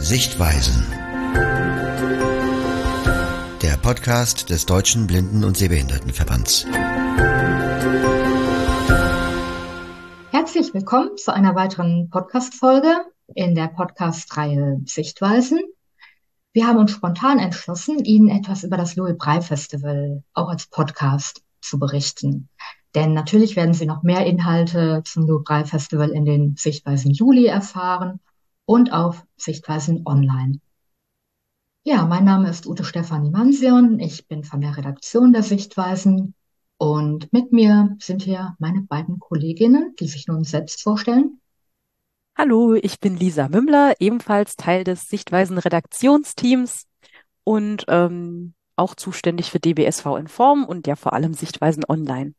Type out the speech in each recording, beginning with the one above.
Sichtweisen. Der Podcast des Deutschen Blinden- und Sehbehindertenverbands. Herzlich willkommen zu einer weiteren Podcast-Folge in der Podcast-Reihe Sichtweisen. Wir haben uns spontan entschlossen, Ihnen etwas über das Louis-Braille-Festival auch als Podcast zu berichten. Denn natürlich werden Sie noch mehr Inhalte zum Louis-Braille-Festival in den Sichtweisen Juli erfahren und auf Sichtweisen Online. Ja, mein Name ist Ute Stefanie Mansion. Ich bin von der Redaktion der Sichtweisen und mit mir sind hier meine beiden Kolleginnen, die sich nun selbst vorstellen. Hallo, ich bin Lisa Mümmler, ebenfalls Teil des Sichtweisen-Redaktionsteams und auch zuständig für DBSV Inform und ja vor allem Sichtweisen Online.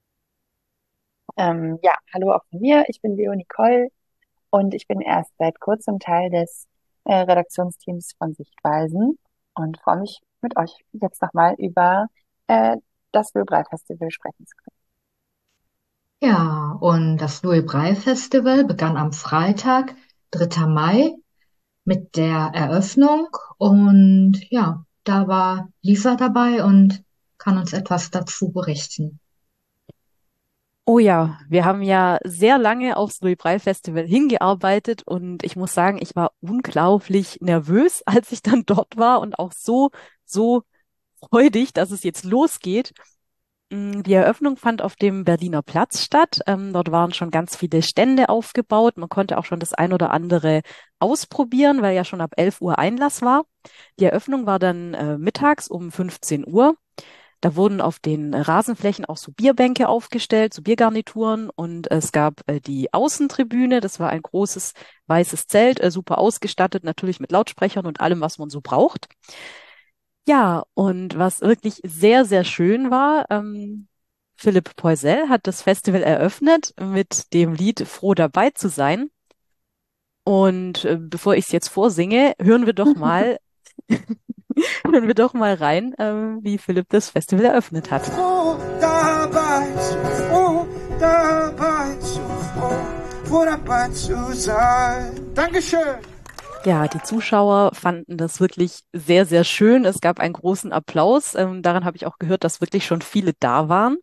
Hallo auch von mir. Ich bin Leonie Koll und ich bin erst seit kurzem Teil des Redaktionsteams von Sichtweisen und freue mich mit euch jetzt nochmal über das Louis-Braille-Festival sprechen zu können. Ja, und das Louis-Braille-Festival begann am Freitag, 3. Mai, mit der Eröffnung. Und ja, da war Lisa dabei und kann uns etwas dazu berichten. Oh ja, wir haben ja sehr lange aufs Louis-Braille-Festival hingearbeitet und ich muss sagen, ich war unglaublich nervös, als ich dann dort war und auch so freudig, dass es jetzt losgeht. Die Eröffnung fand auf dem Berliner Platz statt. Dort waren schon ganz viele Stände aufgebaut. Man konnte auch schon das ein oder andere ausprobieren, weil ja schon ab 11 Uhr Einlass war. Die Eröffnung war dann mittags um 15 Uhr. Da wurden auf den Rasenflächen auch so Bierbänke aufgestellt, so Biergarnituren und es gab die Außentribüne. Das war ein großes weißes Zelt, super ausgestattet, natürlich mit Lautsprechern und allem, was man so braucht. Ja, und was wirklich sehr, sehr schön war, Philipp Poisel hat das Festival eröffnet mit dem Lied Froh dabei zu sein. Und bevor ich es jetzt vorsinge, hören wir doch mal, hören wir doch mal rein, wie Philipp das Festival eröffnet hat. Froh dabei froh dabei zu sein. Dankeschön. Ja, die Zuschauer fanden das wirklich sehr, sehr schön. Es gab einen großen Applaus. Daran habe ich auch gehört, dass wirklich schon viele da waren.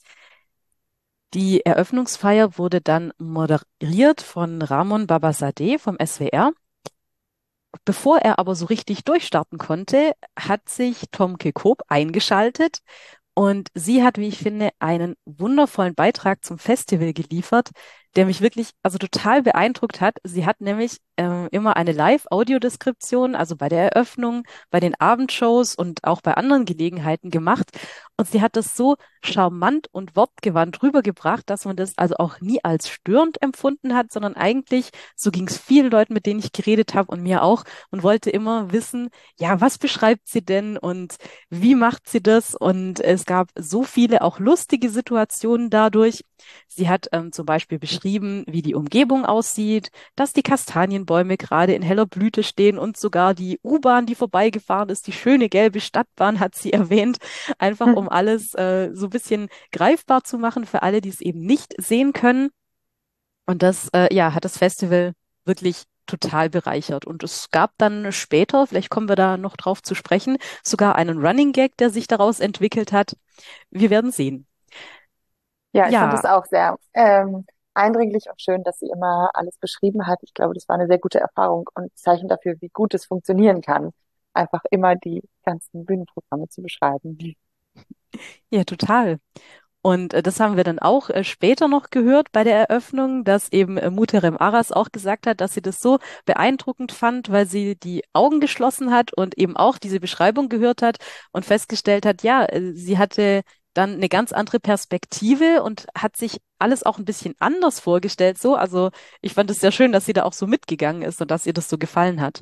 Die Eröffnungsfeier wurde dann moderiert von Ramon Babazadeh vom SWR. Bevor er aber so richtig durchstarten konnte, hat sich Tomke Koop eingeschaltet und sie hat, wie ich finde, einen wundervollen Beitrag zum Festival geliefert, der mich wirklich also total beeindruckt hat. Sie hat nämlich immer eine Live-Audiodeskription, also bei der Eröffnung, bei den Abendshows und auch bei anderen Gelegenheiten gemacht. Und sie hat das so charmant und wortgewandt rübergebracht, dass man das also auch nie als störend empfunden hat, sondern eigentlich, so ging es vielen Leuten, mit denen ich geredet habe und mir auch, und wollte immer wissen, ja, was beschreibt sie denn und wie macht sie das? Und es gab so viele auch lustige Situationen dadurch. Sie hat zum Beispiel beschrieben, wie die Umgebung aussieht, dass die Kastanienbäume gerade in heller Blüte stehen und sogar die U-Bahn, die vorbeigefahren ist, die schöne gelbe Stadtbahn, hat sie erwähnt, einfach um alles so ein bisschen greifbar zu machen für alle, die es eben nicht sehen können. Und das hat das Festival wirklich total bereichert. Und es gab dann später, vielleicht kommen wir da noch drauf zu sprechen, sogar einen Running Gag, der sich daraus entwickelt hat. Wir werden sehen. Ja, ich fand Ja, es auch sehr eindringlich und schön, dass sie immer alles beschrieben hat. Ich glaube, das war eine sehr gute Erfahrung und Zeichen dafür, wie gut es funktionieren kann, einfach immer die ganzen Bühnenprogramme zu beschreiben. ja, total. Und das haben wir dann auch später noch gehört bei der Eröffnung, dass eben Muhterem Aras auch gesagt hat, dass sie das so beeindruckend fand, weil sie die Augen geschlossen hat und eben auch diese Beschreibung gehört hat und festgestellt hat, ja, sie hatte dann eine ganz andere Perspektive und hat sich alles auch ein bisschen anders vorgestellt so. Also ich fand es sehr schön, dass sie da auch so mitgegangen ist und dass ihr das so gefallen hat.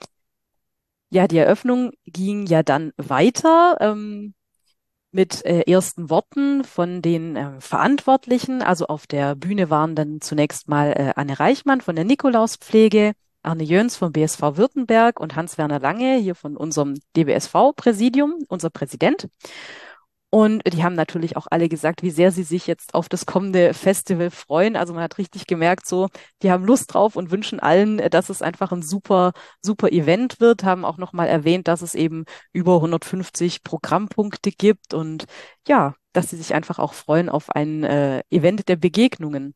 Ja, die Eröffnung ging ja dann weiter. Mit ersten Worten von den Verantwortlichen. Also auf der Bühne waren dann zunächst mal Anne Reichmann von der Nikolauspflege, Arne Jöns vom BSV Württemberg und Hans-Werner Lange hier von unserem DBSV-Präsidium, unser Präsident. Und die haben natürlich auch alle gesagt, wie sehr sie sich jetzt auf das kommende Festival freuen. Also man hat richtig gemerkt, so, die haben Lust drauf und wünschen allen, dass es einfach ein super, super Event wird, haben auch nochmal erwähnt, dass es eben über 150 Programmpunkte gibt und ja, dass sie sich einfach auch freuen auf ein Event der Begegnungen.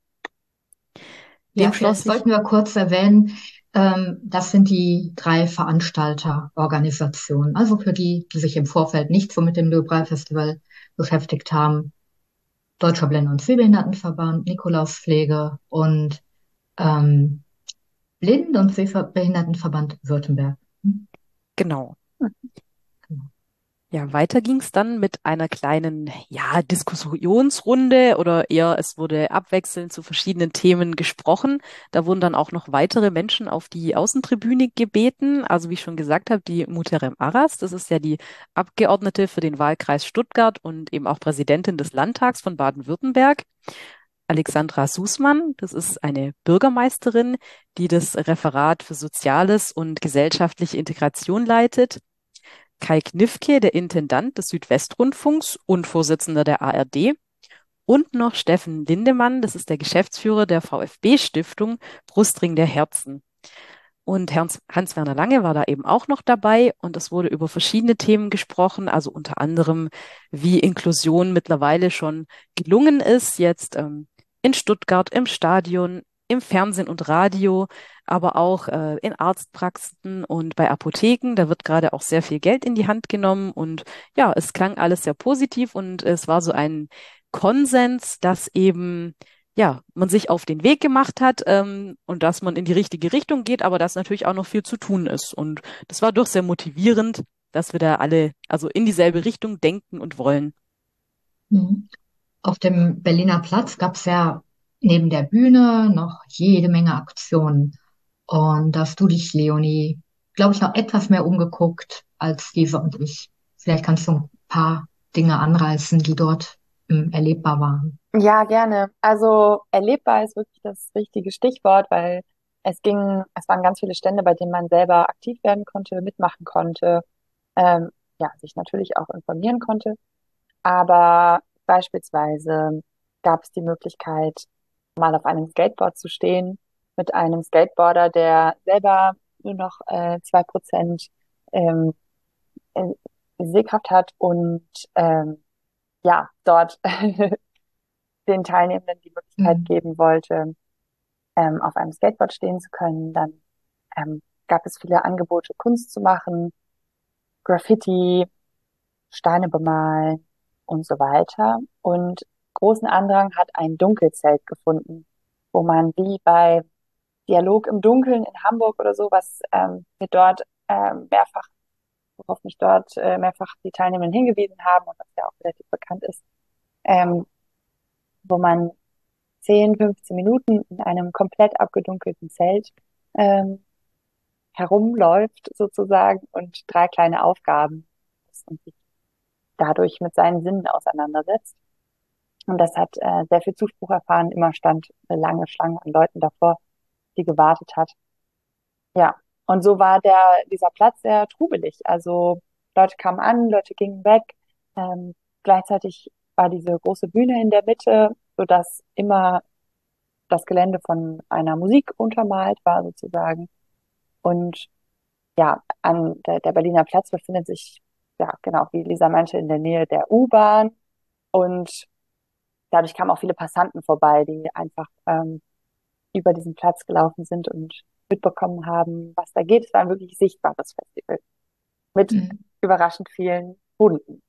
Ja, Dem vielleicht schloss ich, sollten wir kurz erwähnen, das sind die 3 Veranstalterorganisationen. Also für die, die sich im Vorfeld nicht so mit dem Löwe-Festival beschäftigt haben. Deutscher Blinden- und Sehbehindertenverband, Nikolauspflege und ähm, Blinden- und Sehbehindertenverband Württemberg. genau. Genau. Ja, weiter ging es dann mit einer kleinen, ja, Diskussionsrunde oder eher es wurde abwechselnd zu verschiedenen Themen gesprochen. Da wurden dann auch noch weitere Menschen auf die Außentribüne gebeten. Also wie ich schon gesagt habe, die Muhterem Aras, das ist ja die Abgeordnete für den Wahlkreis Stuttgart und eben auch Präsidentin des Landtags von Baden-Württemberg. Alexandra Sußmann, das ist eine Bürgermeisterin, die das Referat für Soziales und gesellschaftliche Integration leitet. Kai Kniffke, der Intendant des Südwestrundfunks und Vorsitzender der ARD. Und noch Steffen Lindemann, das ist der Geschäftsführer der VfB-Stiftung Brustring der Herzen. Und Hans-Werner Lange war da eben auch noch dabei und es wurde über verschiedene Themen gesprochen, also unter anderem, wie Inklusion mittlerweile schon gelungen ist, jetzt in Stuttgart, im Stadion, im Fernsehen und Radio, aber auch in Arztpraxen und bei Apotheken. Da wird gerade auch sehr viel Geld in die Hand genommen und ja, es klang alles sehr positiv und es war so ein Konsens, dass eben ja, man sich auf den Weg gemacht hat und dass man in die richtige Richtung geht, aber dass natürlich auch noch viel zu tun ist. Und das war doch sehr motivierend, dass wir da alle also in dieselbe Richtung denken und wollen. Mhm. Auf dem Berliner Platz gab es ja neben der Bühne noch jede Menge Aktionen. Und da hast du dich, Leonie, glaube ich, noch etwas mehr umgeguckt als Lisa und ich. Vielleicht kannst du ein paar Dinge anreißen, die dort erlebbar waren. Ja, gerne. Also erlebbar ist wirklich das richtige Stichwort, weil es waren ganz viele Stände, bei denen man selber aktiv werden konnte, mitmachen konnte, ähm, ja, sich natürlich auch informieren konnte. Aber beispielsweise gab es die Möglichkeit, mal auf einem Skateboard zu stehen mit einem Skateboarder, der selber nur noch 2% ähm, äh, Sehkraft hat und ja, dort den Teilnehmenden die Möglichkeit Mhm. geben wollte, auf einem Skateboard stehen zu können. Dann gab es viele Angebote, Kunst zu machen, Graffiti, Steine bemalen und so weiter. Und großen Andrang hat ein Dunkelzelt gefunden, wo man wie bei Dialog im Dunkeln in Hamburg oder so, was mir dort mehrfach, worauf mich dort mehrfach die Teilnehmenden hingewiesen haben und was ja auch relativ bekannt ist, ähm, wo man 10, 15 Minuten in einem komplett abgedunkelten Zelt ähm, herumläuft sozusagen und 3 kleine Aufgaben und sich dadurch mit seinen Sinnen auseinandersetzt. Und das hat sehr viel Zuspruch erfahren. Immer stand eine lange Schlange an Leuten davor, die gewartet hat. Ja, und so war dieser Platz sehr trubelig. Also Leute kamen an, Leute gingen weg. Gleichzeitig war diese große Bühne in der Mitte, sodass immer das Gelände von einer Musik untermalt war sozusagen. Und ja, der Berliner Platz befindet sich, ja, genau, wie Lisa meinte, in der Nähe der U-Bahn. Und dadurch kamen auch viele Passanten vorbei, die einfach über diesen Platz gelaufen sind und mitbekommen haben, was da geht. Es war ein wirklich sichtbares Festival mit Mhm. überraschend vielen Hunden.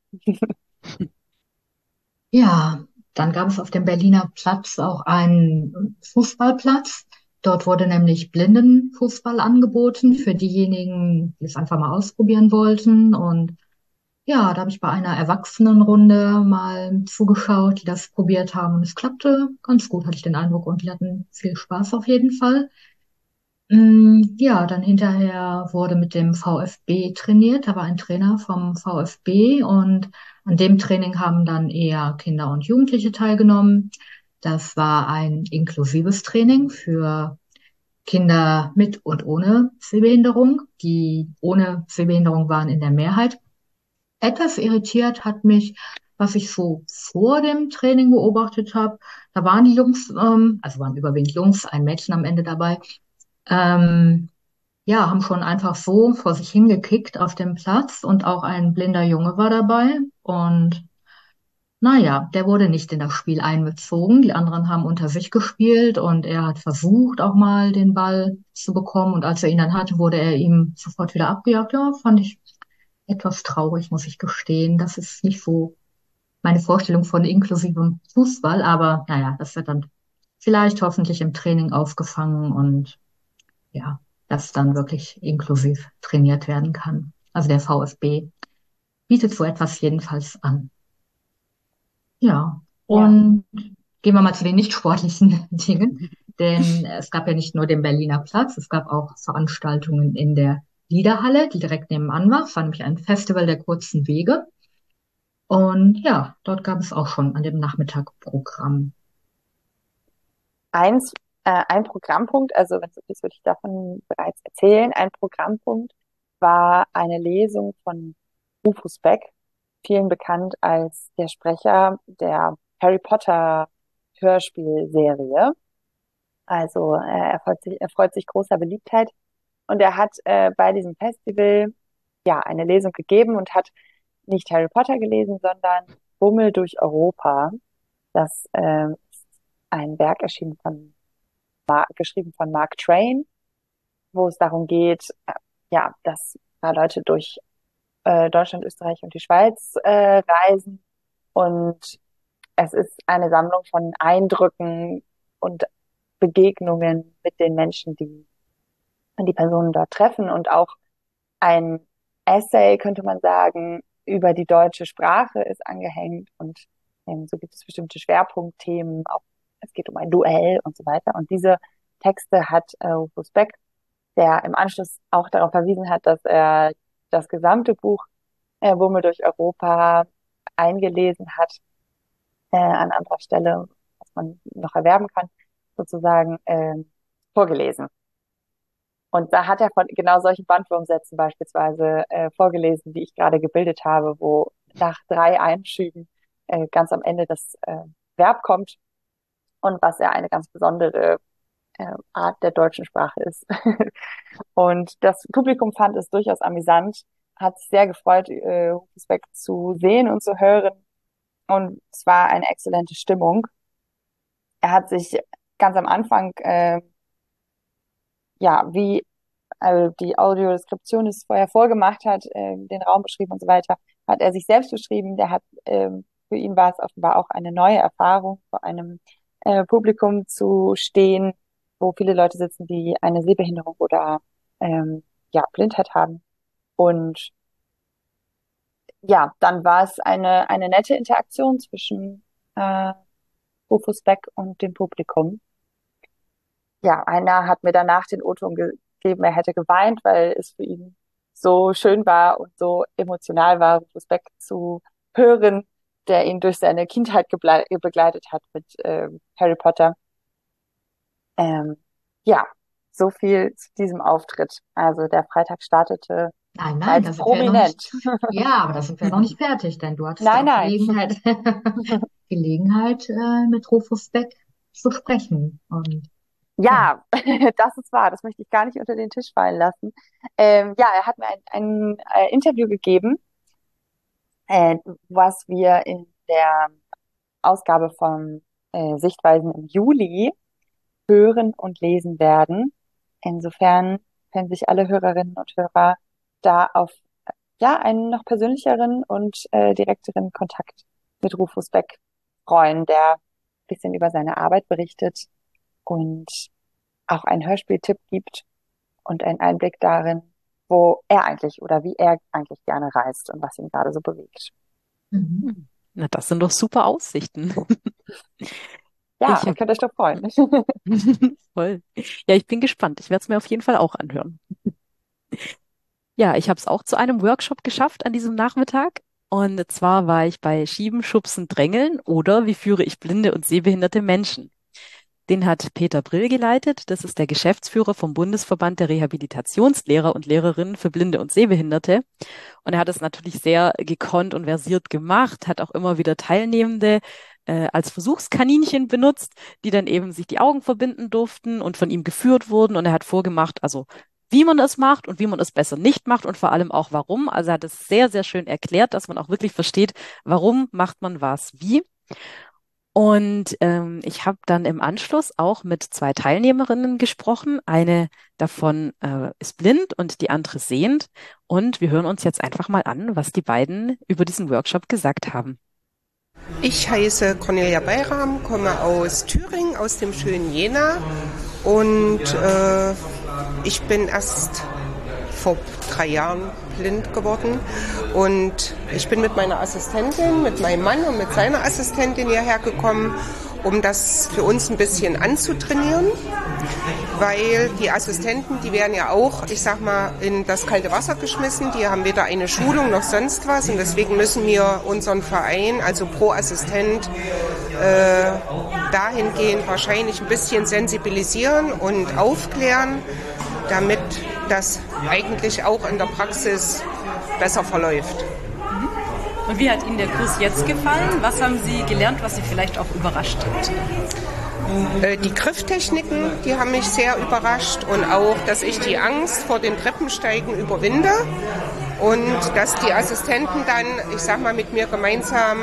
Ja, dann gab es auf dem Berliner Platz auch einen Fußballplatz. Dort wurde nämlich Blindenfußball angeboten für diejenigen, die es einfach mal ausprobieren wollten. Und ja, da habe ich bei einer Erwachsenenrunde mal zugeschaut, die das probiert haben. Und es klappte ganz gut, hatte ich den Eindruck. Und die hatten viel Spaß auf jeden Fall. Ja, dann hinterher wurde mit dem VfB trainiert. Da war ein Trainer vom VfB und an dem Training haben dann eher Kinder und Jugendliche teilgenommen. Das war ein inklusives Training für Kinder mit und ohne Sehbehinderung. Die ohne Sehbehinderung waren in der Mehrheit. Etwas irritiert hat mich, was ich so vor dem Training beobachtet habe, da waren die Jungs, also waren überwiegend Jungs, ein Mädchen am Ende dabei, ähm, ja, haben schon einfach so vor sich hingekickt auf dem Platz und auch ein blinder Junge war dabei und naja, der wurde nicht in das Spiel einbezogen. Die anderen haben unter sich gespielt und er hat versucht, auch mal den Ball zu bekommen. Und als er ihn dann hatte, wurde er ihm sofort wieder abgejagt. Ja, fand ich etwas traurig, muss ich gestehen. Das ist nicht so meine Vorstellung von inklusivem Fußball, aber naja, das wird dann vielleicht hoffentlich im Training aufgefangen und ja, dass dann wirklich inklusiv trainiert werden kann. Also der VfB bietet so etwas jedenfalls an. Ja, Ja. und gehen wir mal zu den nicht sportlichen Dingen, denn es gab ja nicht nur den Berliner Platz, es gab auch Veranstaltungen in der Liederhalle, die direkt nebenan war. Es war nämlich ein Festival der kurzen Wege. Und ja, dort gab es auch schon an dem Nachmittag Programm. Ein Programmpunkt, also wenn es so ist, würde ich davon bereits erzählen. Ein Programmpunkt war eine Lesung von Rufus Beck, vielen bekannt als der Sprecher der Harry Potter Hörspielserie. Also er freut sich großer Beliebtheit und er hat bei diesem Festival ja eine Lesung gegeben und hat nicht Harry Potter gelesen, sondern Bummel durch Europa. Das ist ein Werk erschienen geschrieben von Mark Twain, wo es darum geht, ja, dass da Leute durch Deutschland, Österreich und die Schweiz reisen und es ist eine Sammlung von Eindrücken und Begegnungen mit den Menschen, die Personen dort treffen und auch ein Essay, könnte man sagen, über die deutsche Sprache ist angehängt und so gibt es bestimmte Schwerpunktthemen, auch es geht um ein Duell und so weiter. Und diese Texte hat Rufus Beck, der im Anschluss auch darauf verwiesen hat, dass er das gesamte Buch Bummel durch Europa eingelesen hat, an anderer Stelle, was man noch erwerben kann, sozusagen vorgelesen. Und da hat er von genau solchen Bandwurmsätzen beispielsweise vorgelesen, die ich gerade gebildet habe, wo nach 3 Einschüben ganz am Ende das Verb kommt und was ja eine ganz besondere Art der deutschen Sprache ist. Und das Publikum fand es durchaus amüsant, hat sich sehr gefreut, Rufus Beck zu sehen und zu hören. Und es war eine exzellente Stimmung. Er hat sich ganz am Anfang, ja, wie also die Audiodeskription es vorher vorgemacht hat, den Raum beschrieben und so weiter, hat er sich selbst beschrieben. Für ihn war es offenbar auch eine neue Erfahrung, vor einem Publikum zu stehen, wo viele Leute sitzen, die eine Sehbehinderung oder ja, Blindheit haben. Und ja, dann war es eine nette Interaktion zwischen Rufus Beck und dem Publikum. Ja, einer hat mir danach den O-Ton gegeben, er hätte geweint, weil es für ihn so schön war und so emotional war, Rufus Beck zu hören, der ihn durch seine Kindheit begleitet hat mit Harry Potter. Ähm, ja, so viel zu diesem Auftritt. Also der Freitag startete Nein, als da sind wir ja noch prominent. nicht. Ja, aber da sind wir noch nicht fertig, denn du hattest ja Nein, auch nein. Gelegenheit, mit Rufus Beck zu sprechen. Und ja, Ja, das ist wahr. Das möchte ich gar nicht unter den Tisch fallen lassen. Ja, er hat mir ein Interview gegeben, was wir in der Ausgabe von Sichtweisen im Juli hören und lesen werden. Insofern können sich alle Hörerinnen und Hörer da auf ja einen noch persönlicheren und direkteren Kontakt mit Rufus Beck freuen, der ein bisschen über seine Arbeit berichtet und auch einen Hörspieltipp gibt und einen Einblick darin, wo er eigentlich oder wie er eigentlich gerne reist und was ihn gerade so bewegt. mhm. Na, das sind doch super Aussichten. Ja, Ich ihr hab, könnt euch doch freuen. voll. Ja, ich bin gespannt. Ich werde es mir auf jeden Fall auch anhören. Ja, ich habe es auch zu einem Workshop geschafft an diesem Nachmittag. Und zwar war ich bei Schieben, Schubsen, Drängeln oder wie führe ich blinde und sehbehinderte Menschen. Den hat Peter Brill geleitet. Das ist der Geschäftsführer vom Bundesverband der Rehabilitationslehrer und Lehrerinnen für Blinde und Sehbehinderte. Und er hat es natürlich sehr gekonnt und versiert gemacht, hat auch immer wieder Teilnehmende als Versuchskaninchen benutzt, die dann eben sich die Augen verbinden durften und von ihm geführt wurden. Und er hat vorgemacht, also wie man es macht und wie man es besser nicht macht und vor allem auch warum. Also er hat es sehr, sehr schön erklärt, dass man auch wirklich versteht, warum macht man was wie. Und ich habe dann im Anschluss auch mit zwei Teilnehmerinnen gesprochen. Eine davon ist blind und die andere sehend. Und wir hören uns jetzt einfach mal an, was die beiden über diesen Workshop gesagt haben. Ich heiße Cornelia Bayram, komme aus Thüringen, aus dem schönen Jena. Und ich bin erst vor 3 Jahren blind geworden. Und ich bin mit meiner Assistentin, mit meinem Mann und mit seiner Assistentin hierher gekommen, um das für uns ein bisschen anzutrainieren. Weil die Assistenten, die werden ja auch, ich sag mal, in das kalte Wasser geschmissen. Die haben weder eine Schulung noch sonst was. Und deswegen müssen wir unseren Verein, also pro Assistent, dahingehend wahrscheinlich ein bisschen sensibilisieren und aufklären, damit das eigentlich auch in der Praxis besser verläuft. Und wie hat Ihnen der Kurs jetzt gefallen? Was haben Sie gelernt, was Sie vielleicht auch überrascht hat? Die Grifftechniken, die haben mich sehr überrascht und auch, dass ich die Angst vor dem Treppensteigen überwinde und dass die Assistenten dann, ich sag mal, mit mir gemeinsam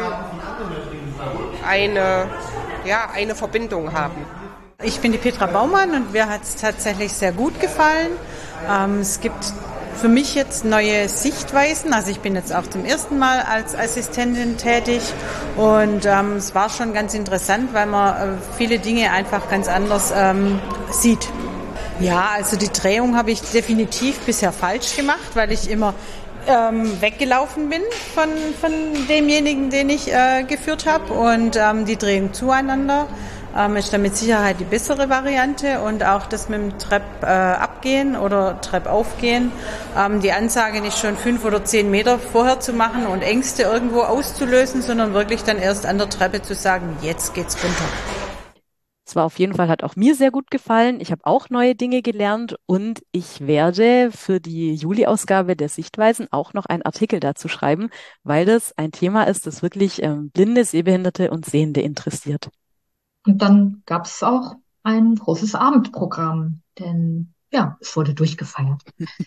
eine Verbindung haben. Ich bin die Petra Baumann und mir hat es tatsächlich sehr gut gefallen. Es gibt für mich jetzt neue Sichtweisen. Also ich bin jetzt auch zum ersten Mal als Assistentin tätig und es war schon ganz interessant, weil man viele Dinge einfach ganz anders sieht. Ja, also die Drehung habe ich definitiv bisher falsch gemacht, weil ich immer weggelaufen bin von demjenigen, den ich geführt habe, und die Drehung zueinander ist dann mit Sicherheit die bessere Variante, und auch das mit dem Trepp abgehen oder Trepp aufgehen, die Ansage nicht schon 5 oder 10 Meter vorher zu machen und Ängste irgendwo auszulösen, sondern wirklich dann erst an der Treppe zu sagen, jetzt geht's runter. Es war auf jeden Fall, hat auch mir sehr gut gefallen. Ich habe auch neue Dinge gelernt und ich werde für die Juli-Ausgabe der Sichtweisen auch noch einen Artikel dazu schreiben, weil das ein Thema ist, das wirklich Blinde, Sehbehinderte und Sehende interessiert. Und dann gab es auch ein großes Abendprogramm, denn ja, es wurde durchgefeiert.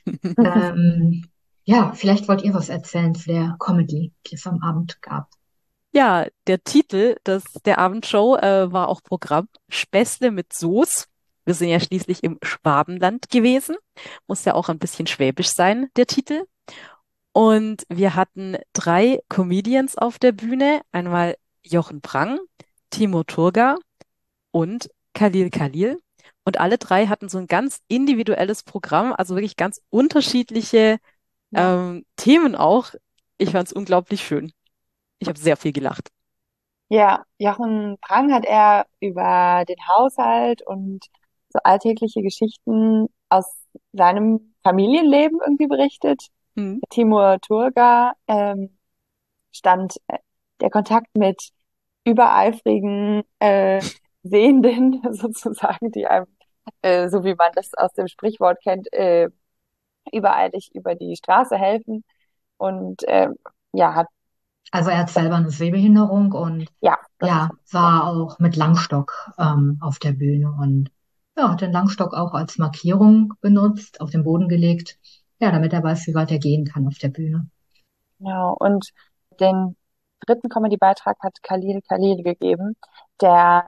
Ja, vielleicht wollt ihr was erzählen zu der Comedy, die es am Abend gab. Ja, der Titel der Abendshow war auch Programm Späßle mit Soße. Wir sind ja schließlich im Schwabenland gewesen. Muss ja auch ein bisschen schwäbisch sein, der Titel. Und wir hatten 3 Comedians auf der Bühne. Einmal Jochen Prang, Timo Turga und Khalil Khalil. Und alle 3 hatten so ein ganz individuelles Programm, also wirklich ganz unterschiedliche Themen auch. Ich fand es unglaublich schön. Ich habe sehr viel gelacht. Ja, Jochen Prang hat er über den Haushalt und so alltägliche Geschichten aus seinem Familienleben irgendwie berichtet. Timur Turga stand der Kontakt mit übereifrigen Sehenden sozusagen, die einem, so wie man das aus dem Sprichwort kennt, übereilig über die Straße helfen, und hat. Also er hat selber eine Sehbehinderung und ja, war auch mit Langstock auf der Bühne und hat den Langstock auch als Markierung benutzt, auf den Boden gelegt, damit er weiß, wie weit er gehen kann auf der Bühne. Genau, und den 3. Comedy-Beitrag hat Khalil Khalil gegeben, der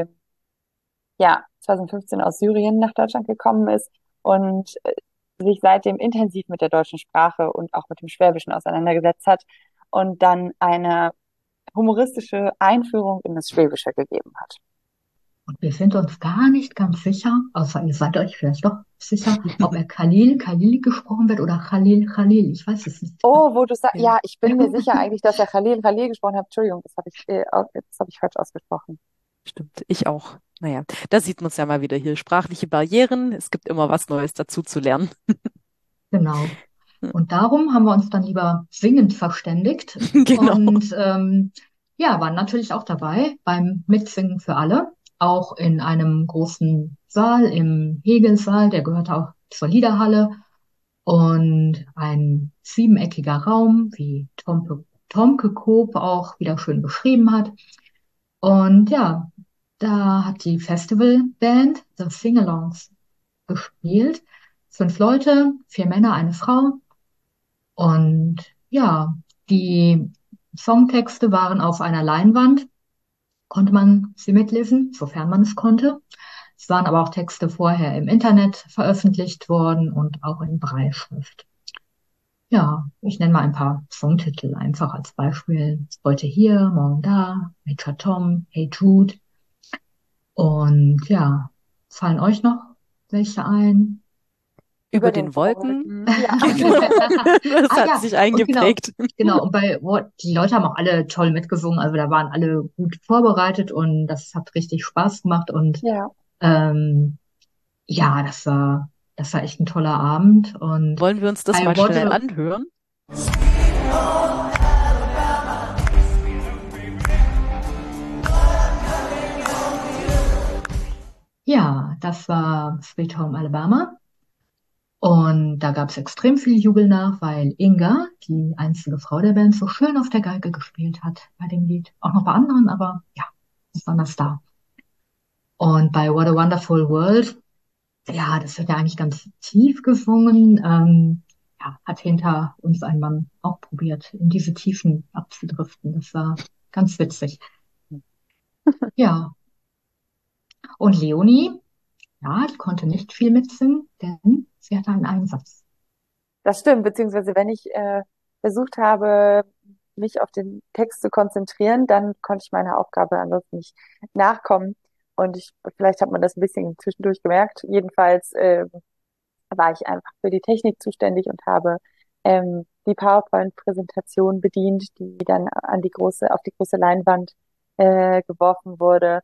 2015 aus Syrien nach Deutschland gekommen ist und sich seitdem intensiv mit der deutschen Sprache und auch mit dem Schwäbischen auseinandergesetzt hat und dann eine humoristische Einführung in das Schwäbische gegeben hat. Und wir sind uns gar nicht ganz sicher, außer ihr seid euch vielleicht doch sicher, ob er Khalil Khalil gesprochen wird oder Khalil Khalil. Ich weiß es nicht. Oh, wo du sagst, ja, ich bin mir sicher eigentlich, dass er Khalil Khalil gesprochen hat. Entschuldigung, das habe ich falsch ausgesprochen. Stimmt, ich auch. Naja, da sieht man es ja mal wieder hier. Sprachliche Barrieren, es gibt immer was Neues dazu zu lernen. Genau. Und darum haben wir uns dann lieber singend verständigt. Genau. Und waren natürlich auch dabei beim Mitsingen für alle. auch in einem großen Saal, im Hegel-Saal, der gehörte auch zur Liederhalle. Und ein siebeneckiger Raum, wie Tomke Koop auch wieder schön beschrieben hat. Und ja, da hat die Festivalband The Singalongs gespielt. 5 Leute, 4 Männer, eine Frau. Und ja, die Songtexte waren auf einer Leinwand, konnte man sie mitlesen, sofern man es konnte. Es waren aber auch Texte vorher im Internet veröffentlicht worden und auch in Brailleschrift. Ja, ich nenne mal ein paar Songtitel einfach als Beispiel. Heute hier, morgen da, Major Tom, Hey Jude. Und ja, fallen euch noch welche ein? Über den Wolken. Ja. Das Ah hat ja, sich und eingeprägt. genau, und die Leute haben auch alle toll mitgesungen, also da waren alle gut vorbereitet und das hat richtig Spaß gemacht und Ja. ja, das war echt ein toller Abend und Wollen wir uns das bei mal schnell Water, anhören? ja, das war Sweet Home Alabama und da gab es extrem viel Jubel nach, weil Inga, die einzige Frau der Band, so schön auf der Geige gespielt hat bei dem Lied. Auch noch bei anderen, aber ja, besonders da. Und bei What a Wonderful World, ja, das wird ja eigentlich ganz tief gesungen. Ja, hat hinter uns ein Mann auch probiert, in diese Tiefen abzudriften. Das war ganz witzig. Ja, und Leonie, ja, die konnte nicht viel mitsingen, denn sie hatte einen Einsatz. Das stimmt, beziehungsweise wenn ich versucht habe, mich auf den Text zu konzentrieren, dann konnte ich meiner Aufgabe ansonsten nicht nachkommen. Und vielleicht hat man das ein bisschen zwischendurch gemerkt. Jedenfalls war ich einfach für die Technik zuständig und habe die PowerPoint-Präsentation bedient, die dann auf die große Leinwand geworfen wurde.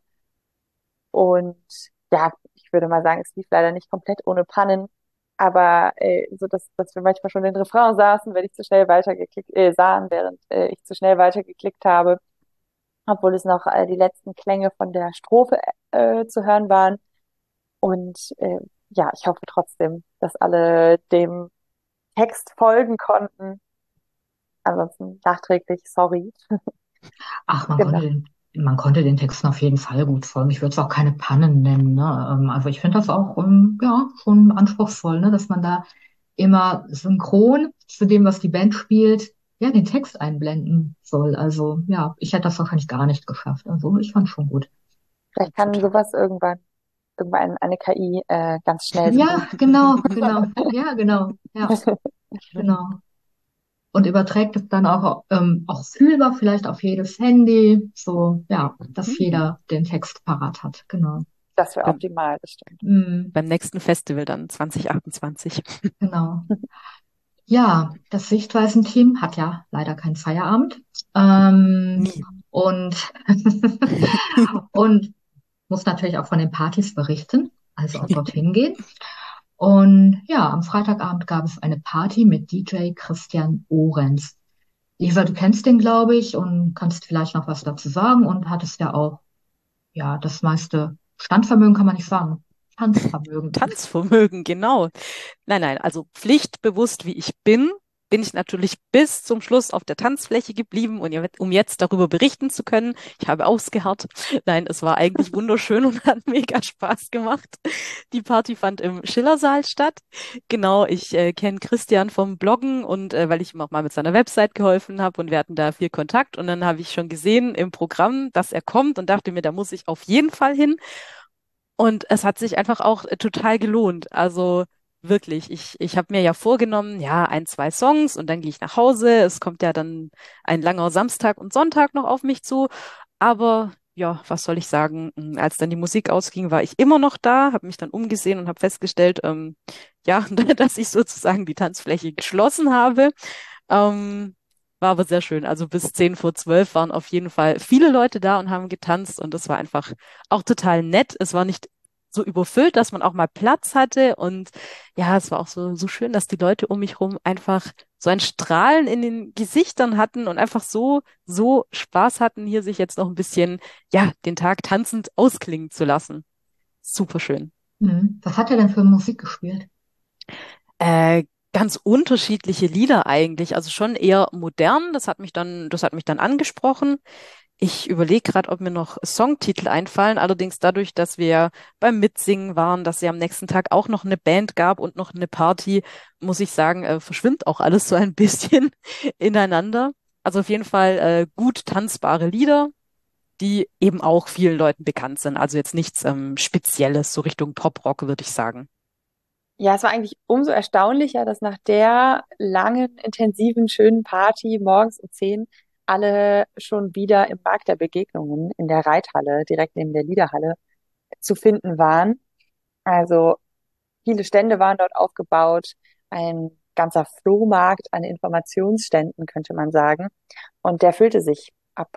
Und ja, ich würde mal sagen, es lief leider nicht komplett ohne Pannen, aber so dass wir manchmal schon den Refrain saßen, wenn ich zu schnell sahen, während ich zu schnell weitergeklickt habe, obwohl es noch die letzten Klänge von der Strophe zu hören waren. Und ja, ich hoffe trotzdem, dass alle dem Text folgen konnten. Ansonsten nachträglich, sorry. Ach, Genau. man konnte den Texten auf jeden Fall gut folgen. Ich würde es auch keine Pannen nennen, ne? Also ich finde das auch, ja, schon anspruchsvoll, ne? Dass man da immer synchron zu dem, was die Band spielt, ja, den Text einblenden soll. Also ja, ich hätte das wahrscheinlich gar nicht geschafft. Also ich fand schon gut. Vielleicht kann sowas irgendwann eine KI ganz schnell Ja, genau. Ja, genau. Ja, genau. Und überträgt es dann auch fühlbar vielleicht auf jedes Handy, so, ja, dass jeder den Text parat hat. Genau. Das wäre Beim, optimal, das stimmt. beim nächsten Festival dann 2028. Genau. Ja, das Sichtweisen-Team hat ja leider keinen Feierabend. Nie. Und, und muss natürlich auch von den Partys berichten, also auch dorthin gehen. Und ja, am Freitagabend gab es eine Party mit DJ Christian Ohrens. Lisa, du kennst den, glaube ich, und kannst vielleicht noch was dazu sagen und hattest ja auch, ja, das meiste Standvermögen kann man nicht sagen. Tanzvermögen. Tanzvermögen, genau. Nein, also pflichtbewusst wie ich bin ich natürlich bis zum Schluss auf der Tanzfläche geblieben und um jetzt darüber berichten zu können. Ich habe ausgeharrt. Nein, es war eigentlich wunderschön und hat mega Spaß gemacht. Die Party fand im Schillersaal statt. Genau, ich kenne Christian vom Bloggen und weil ich ihm auch mal mit seiner Website geholfen habe und wir hatten da viel Kontakt und dann habe ich schon gesehen im Programm, dass er kommt und dachte mir, da muss ich auf jeden Fall hin. Und es hat sich einfach auch total gelohnt. Also wirklich, ich habe mir ja vorgenommen, ja, 2 Songs und dann gehe ich nach Hause. Es kommt ja dann ein langer Samstag und Sonntag noch auf mich zu. Aber ja, was soll ich sagen? Als dann die Musik ausging, war ich immer noch da, habe mich dann umgesehen und habe festgestellt, ja, dass ich sozusagen die Tanzfläche geschlossen habe. War aber sehr schön. Also bis 10 vor 12 waren auf jeden Fall viele Leute da und haben getanzt und das war einfach auch total nett. Es war nicht so überfüllt, dass man auch mal Platz hatte. Und ja, es war auch so schön, dass die Leute um mich rum einfach so ein Strahlen in den Gesichtern hatten und einfach so Spaß hatten, hier sich jetzt noch ein bisschen, ja, den Tag tanzend ausklingen zu lassen. Super schön. Was hat er denn für Musik gespielt? Äh, Ganz unterschiedliche Lieder eigentlich, also schon eher modern. Das hat mich dann angesprochen. Ich überlege gerade, ob mir noch Songtitel einfallen. Allerdings dadurch, dass wir beim Mitsingen waren, dass es am nächsten Tag auch noch eine Band gab und noch eine Party, muss ich sagen, verschwimmt auch alles so ein bisschen ineinander. Also auf jeden Fall gut tanzbare Lieder, die eben auch vielen Leuten bekannt sind. Also jetzt nichts Spezielles, so Richtung Pop-Rock, würde ich sagen. Ja, es war eigentlich umso erstaunlicher, dass nach der langen, intensiven, schönen Party morgens um 10 alle schon wieder im Markt der Begegnungen in der Reithalle, direkt neben der Liederhalle, zu finden waren. Also viele Stände waren dort aufgebaut, ein ganzer Flohmarkt an Informationsständen, könnte man sagen. Und der füllte sich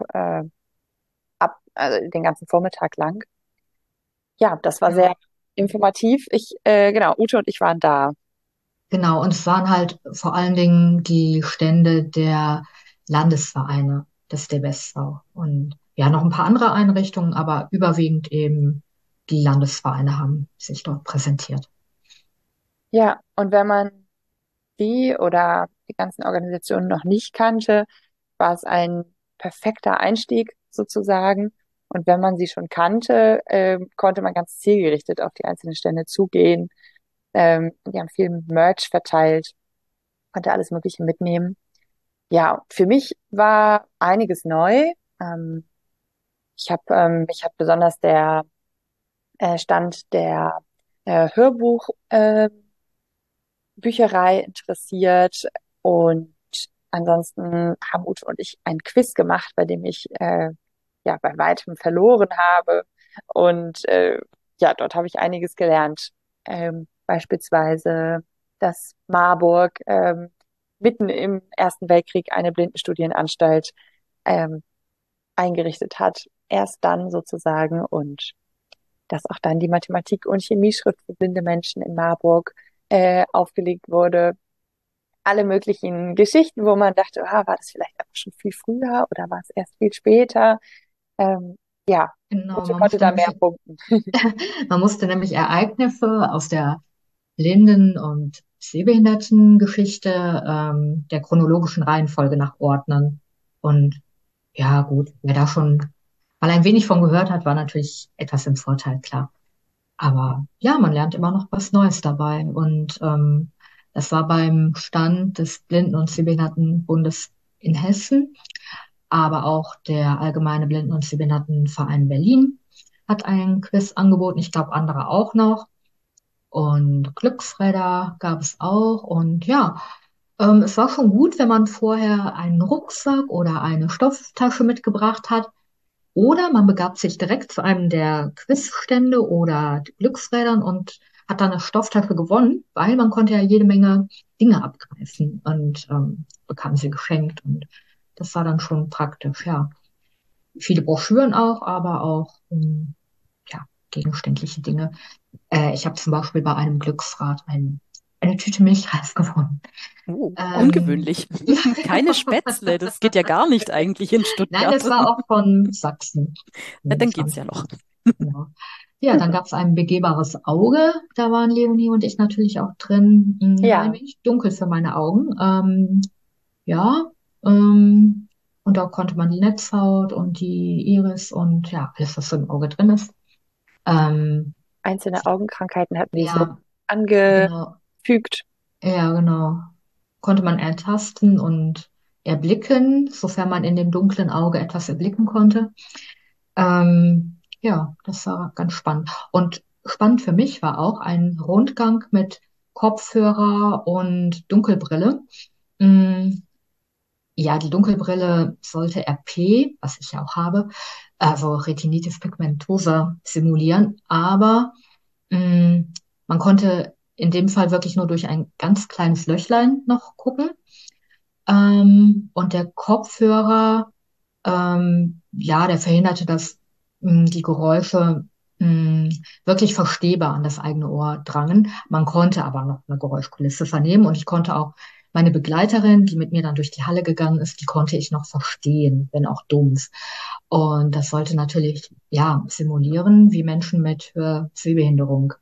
ab also den ganzen Vormittag lang. Ja, das war sehr Ja, informativ. Genau, Ute und ich waren da. genau. Und es waren halt vor allen Dingen die Stände der Landesvereine des DBSV. Und ja, noch ein paar andere Einrichtungen, aber überwiegend eben die Landesvereine haben sich dort präsentiert. Ja, und wenn man die oder die ganzen Organisationen noch nicht kannte, war es ein perfekter Einstieg sozusagen. Und wenn man sie schon kannte, konnte man ganz zielgerichtet auf die einzelnen Stände zugehen. Die haben viel Merch verteilt, konnte alles Mögliche mitnehmen. Ja, für mich war einiges neu. Ähm, mich hat besonders der Stand der Hörbuch, Bücherei interessiert und ansonsten haben Ute und ich ein Quiz gemacht, bei dem ich ja bei weitem verloren habe und ja, dort habe ich einiges gelernt. Beispielsweise, dass Marburg mitten im Ersten Weltkrieg eine Blindenstudienanstalt ähm, eingerichtet hat. Erst dann sozusagen und dass auch dann die Mathematik- und Chemieschrift für blinde Menschen in Marburg aufgelegt wurde. Alle möglichen Geschichten, wo man dachte, war das vielleicht einfach schon viel früher oder war es erst viel später? Ähm, ja, Genau, Ute konnte da mehr punkten. man musste nämlich Ereignisse aus der Blinden- und Sehbehindertengeschichte der chronologischen Reihenfolge nachordnen. Und ja, gut, wer da schon mal ein wenig von gehört hat, war natürlich etwas im Vorteil, klar. Aber ja, man lernt immer noch was Neues dabei. Und das war beim Stand des Blinden- und Sehbehindertenbundes in Hessen, aber auch der Allgemeine Blinden- und Sehbehindertenverein Berlin hat ein Quiz angeboten. Ich glaube, andere auch noch. Und Glücksräder gab es auch. Und ja, es war schon gut, wenn man vorher einen Rucksack oder eine Stofftasche mitgebracht hat. Oder man begab sich direkt zu einem der Quizstände oder Glücksrädern und hat dann eine Stofftasche gewonnen, weil man konnte ja jede Menge Dinge abgreifen und bekam sie geschenkt. Und das war dann schon praktisch, ja. Viele Broschüren auch, aber auch ja, gegenständliche Dinge. Ich habe zum Beispiel bei einem Glücksrad eine Tüte Milchreis gewonnen. Oh, Ähm, ungewöhnlich. Keine Spätzle, das geht ja gar nicht eigentlich in Nein, Stuttgart. das war auch von Sachsen, Na, nehme dann ich an. geht's ja noch. Genau. Ja, dann gab es ein begehbares Auge. Da waren Leonie und ich natürlich auch drin. War ein Ja, wenig dunkel für meine Augen. Ja, und da konnte man die Netzhaut und die Iris und ja, alles, was so im Auge drin ist. Ähm, einzelne Augenkrankheiten hatten die so ja, genau. angefügt. Ja, genau. Konnte man ertasten und erblicken, sofern man in dem dunklen Auge etwas erblicken konnte. Ja, das war ganz spannend. Und spannend für mich war auch ein Rundgang mit Kopfhörer und Dunkelbrille. Mm, ja, die Dunkelbrille sollte RP, was ich ja auch habe, also Retinitis pigmentosa simulieren, aber mm, man konnte in dem Fall wirklich nur durch ein ganz kleines Löchlein noch gucken. Und der Kopfhörer, ja, der verhinderte, dass die Geräusche wirklich verstehbar an das eigene Ohr drangen. Man konnte aber noch eine Geräuschkulisse vernehmen und ich konnte auch meine Begleiterin, die mit mir dann durch die Halle gegangen ist, die konnte ich noch verstehen, wenn auch dumpf. Und das sollte natürlich, ja, simulieren, wie Menschen mit Sehbehinderung,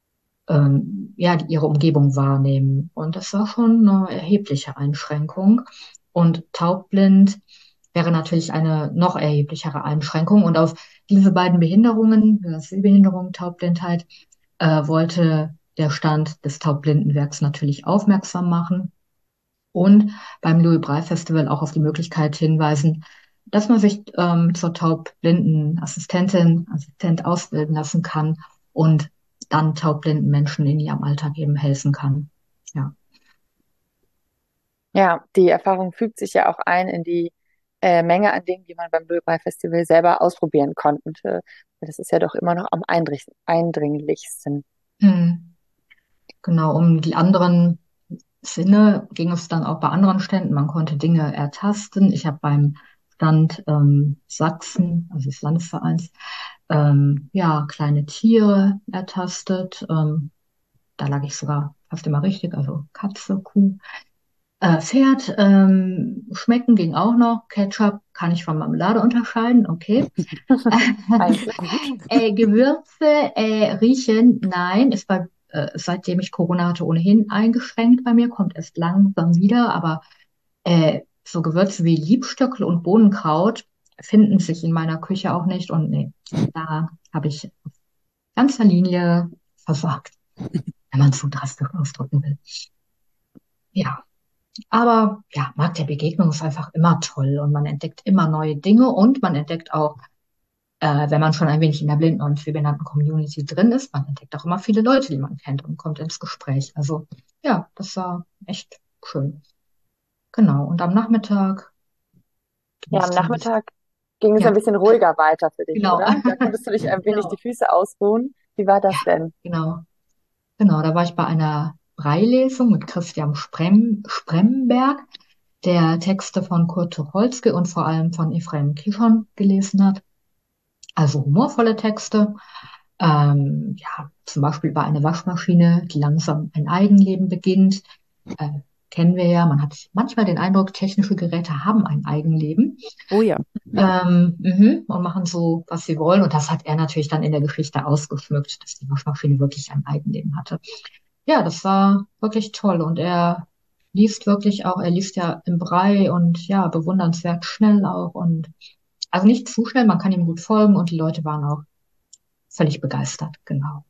ihre Umgebung wahrnehmen. Und das war schon eine erhebliche Einschränkung. Und taubblind wäre natürlich eine noch erheblichere Einschränkung. Und auf diese beiden Behinderungen, Sehbehinderung, Taubblindheit, wollte der Stand des Taubblindenwerks natürlich aufmerksam machen und beim Louis Braille Festival auch auf die Möglichkeit hinweisen, dass man sich zur taubblinden Assistent ausbilden lassen kann und dann taubblinden Menschen in ihrem Alltag eben helfen kann. Ja. Ja, die Erfahrung fügt sich ja auch ein in die Menge an Dingen, die man beim Louis Braille Festival selber ausprobieren konnte. Das ist ja doch immer noch am eindringlichsten. Genau, um die anderen Sinne ging es dann auch bei anderen Ständen. Man konnte Dinge ertasten. Ich habe beim Stand Sachsen, also des Landesvereins, kleine Tiere ertastet. Da lag ich sogar fast immer richtig, also Katze, Kuh. Pferd, schmecken ging auch noch. Ketchup kann ich von Marmelade unterscheiden, okay. Gewürze, riechen, nein, ist seitdem ich Corona hatte, ohnehin eingeschränkt bei mir, kommt erst langsam wieder, aber so Gewürze wie Liebstöckel und Bohnenkraut finden sich in meiner Küche auch nicht und nee, da habe ich auf ganzer Linie versagt, wenn man es so drastisch ausdrücken will. Ja. Aber ja, Markt der Begegnung ist einfach immer toll und man entdeckt immer neue Dinge und man entdeckt auch, wenn man schon ein wenig in der Blinden- und Sehbehinderten-Community drin ist, man entdeckt auch immer viele Leute, die man kennt und kommt ins Gespräch. Also ja, das war echt schön. Genau, und am Nachmittag. Ja, am Nachmittag ging es ein bisschen ruhiger weiter für dich, genau. Oder? Da konntest du dich ein wenig die Füße ausruhen. Wie war das denn? Genau, da war ich bei einer Braille-Lesung mit Christian Spremberg, der Texte von Kurt Tucholsky und vor allem von Ephraim Kishon gelesen hat. Also humorvolle Texte. Zum Beispiel über eine Waschmaschine, die langsam ein Eigenleben beginnt. Kennen wir ja, man hat manchmal den Eindruck, technische Geräte haben ein Eigenleben. Oh ja. Und machen so, was sie wollen. Und das hat er natürlich dann in der Geschichte ausgeschmückt, dass die Waschmaschine wirklich ein Eigenleben hatte. Ja, das war wirklich toll. Und er liest ja im Braille und ja, bewundernswert schnell auch. Und also nicht zu schnell, man kann ihm gut folgen und die Leute waren auch völlig begeistert, genau.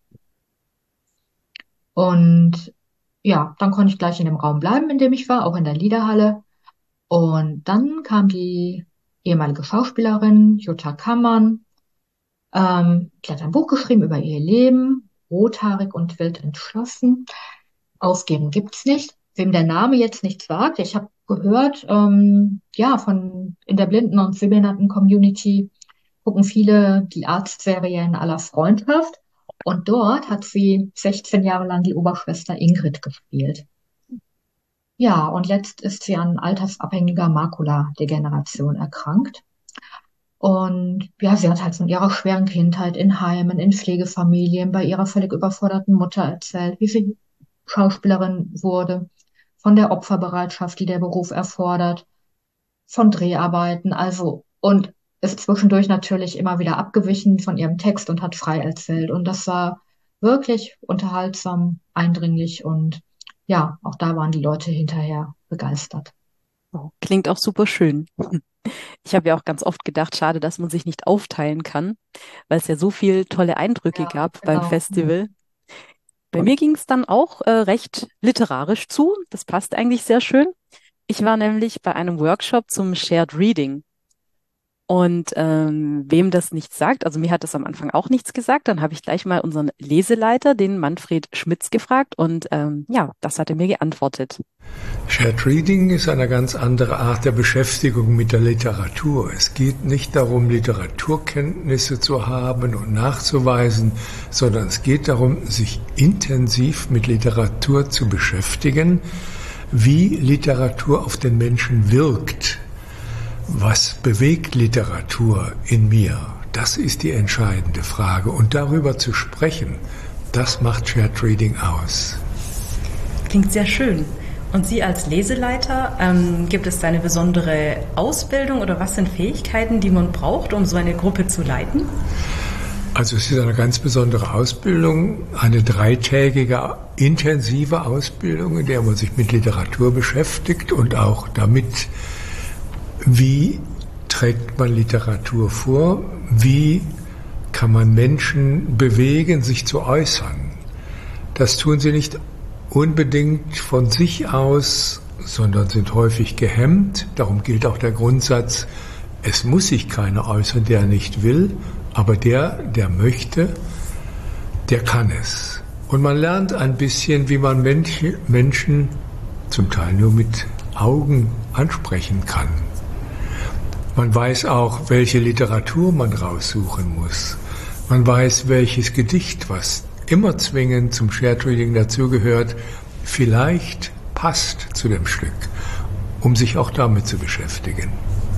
Und ja, dann konnte ich gleich in dem Raum bleiben, in dem ich war, auch in der Liederhalle. Und dann kam die ehemalige Schauspielerin Jutta Kammann. Die hat ein Buch geschrieben über ihr Leben, rothaarig und wild entschlossen. Ausgeben gibt's nicht. Wem der Name jetzt nichts sagt, ich habe gehört, in der Blinden- und Sehbehinderten-Community gucken viele die Arztserie In aller Freundschaft. Und dort hat sie 16 Jahre lang die Oberschwester Ingrid gespielt. Ja, und jetzt ist sie an altersabhängiger Makuladegeneration erkrankt. Und ja, sie hat halt von ihrer schweren Kindheit in Heimen, in Pflegefamilien, bei ihrer völlig überforderten Mutter erzählt, wie sie Schauspielerin wurde, von der Opferbereitschaft, die der Beruf erfordert, von Dreharbeiten, und ist zwischendurch natürlich immer wieder abgewichen von ihrem Text und hat frei erzählt. Und das war wirklich unterhaltsam, eindringlich und ja, auch da waren die Leute hinterher begeistert. Oh, klingt auch super schön. Ich habe ja auch ganz oft gedacht, schade, dass man sich nicht aufteilen kann, weil es ja so viel tolle Eindrücke gab beim Festival. Bei mir ging es dann auch recht literarisch zu. Das passt eigentlich sehr schön. Ich war nämlich bei einem Workshop zum Shared Reading. Und wem das nichts sagt, also mir hat das am Anfang auch nichts gesagt, dann habe ich gleich mal unseren Leseleiter, den Manfred Schmitz, gefragt und das hat er mir geantwortet. Shared Reading ist eine ganz andere Art der Beschäftigung mit der Literatur. Es geht nicht darum, Literaturkenntnisse zu haben und nachzuweisen, sondern es geht darum, sich intensiv mit Literatur zu beschäftigen, wie Literatur auf den Menschen wirkt. Was bewegt Literatur in mir? Das ist die entscheidende Frage. Und darüber zu sprechen, das macht Shared Reading aus. Klingt sehr schön. Und Sie als Leseleiter, gibt es da eine besondere Ausbildung oder was sind Fähigkeiten, die man braucht, um so eine Gruppe zu leiten? Also es ist eine ganz besondere Ausbildung, eine 3-tägige intensive Ausbildung, in der man sich mit Literatur beschäftigt und auch damit, wie trägt man Literatur vor, wie kann man Menschen bewegen, sich zu äußern. Das tun sie nicht unbedingt von sich aus, sondern sind häufig gehemmt. Darum gilt auch der Grundsatz, es muss sich keiner äußern, der nicht will, aber der möchte, der kann es. Und man lernt ein bisschen, wie man Menschen zum Teil nur mit Augen ansprechen kann. Man weiß auch, welche Literatur man raussuchen muss. Man weiß, welches Gedicht, was immer zwingend zum Shared Reading dazugehört, vielleicht passt zu dem Stück, um sich auch damit zu beschäftigen.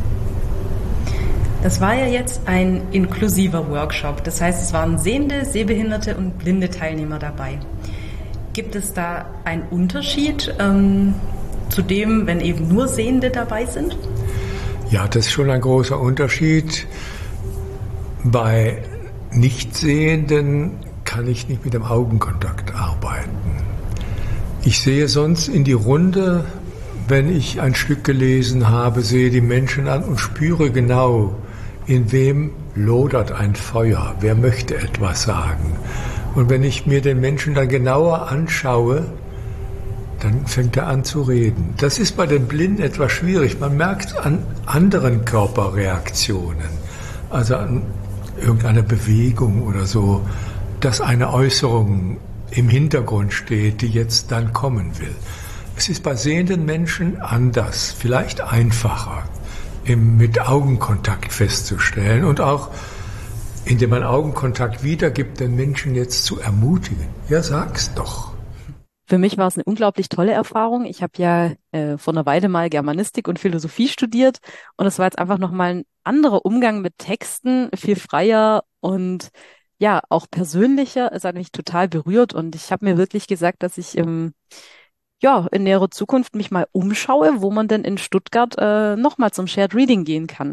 Das war ja jetzt ein inklusiver Workshop. Das heißt, es waren sehende, sehbehinderte und blinde Teilnehmer dabei. Gibt es da einen Unterschied zu dem, wenn eben nur Sehende dabei sind? Ja, das ist schon ein großer Unterschied. Bei Nichtsehenden kann ich nicht mit dem Augenkontakt arbeiten. Ich sehe sonst in die Runde, wenn ich ein Stück gelesen habe, sehe die Menschen an und spüre genau, in wem lodert ein Feuer, wer möchte etwas sagen. Und wenn ich mir den Menschen dann genauer anschaue, dann fängt er an zu reden. Das ist bei den Blinden etwas schwierig. Man merkt an anderen Körperreaktionen, also an irgendeiner Bewegung oder so, dass eine Äußerung im Hintergrund steht, die jetzt dann kommen will. Es ist bei sehenden Menschen anders, vielleicht einfacher, mit Augenkontakt festzustellen und auch, indem man Augenkontakt wiedergibt, den Menschen jetzt zu ermutigen. Ja, sag's doch. Für mich war es eine unglaublich tolle Erfahrung. Ich habe ja vor einer Weile mal Germanistik und Philosophie studiert und es war jetzt einfach nochmal ein anderer Umgang mit Texten, viel freier und ja, auch persönlicher. Es hat mich total berührt und ich habe mir wirklich gesagt, dass ich in näherer Zukunft mich mal umschaue, wo man denn in Stuttgart nochmal zum Shared Reading gehen kann.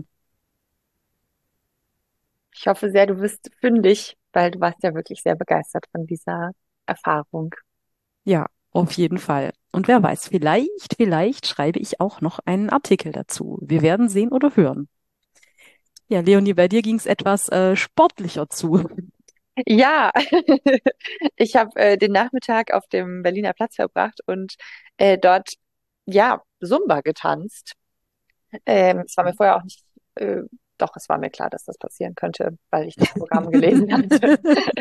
Ich hoffe sehr, du wirst fündig, weil du warst ja wirklich sehr begeistert von dieser Erfahrung. Ja, auf jeden Fall. Und wer weiß, vielleicht schreibe ich auch noch einen Artikel dazu. Wir werden sehen oder hören. Ja, Leonie, bei dir ging es etwas sportlicher zu. Ja, ich habe den Nachmittag auf dem Berliner Platz verbracht und dort, ja, Zumba getanzt. Es war mir vorher auch nicht, doch, es war mir klar, dass das passieren könnte, weil ich das Programm gelesen hatte.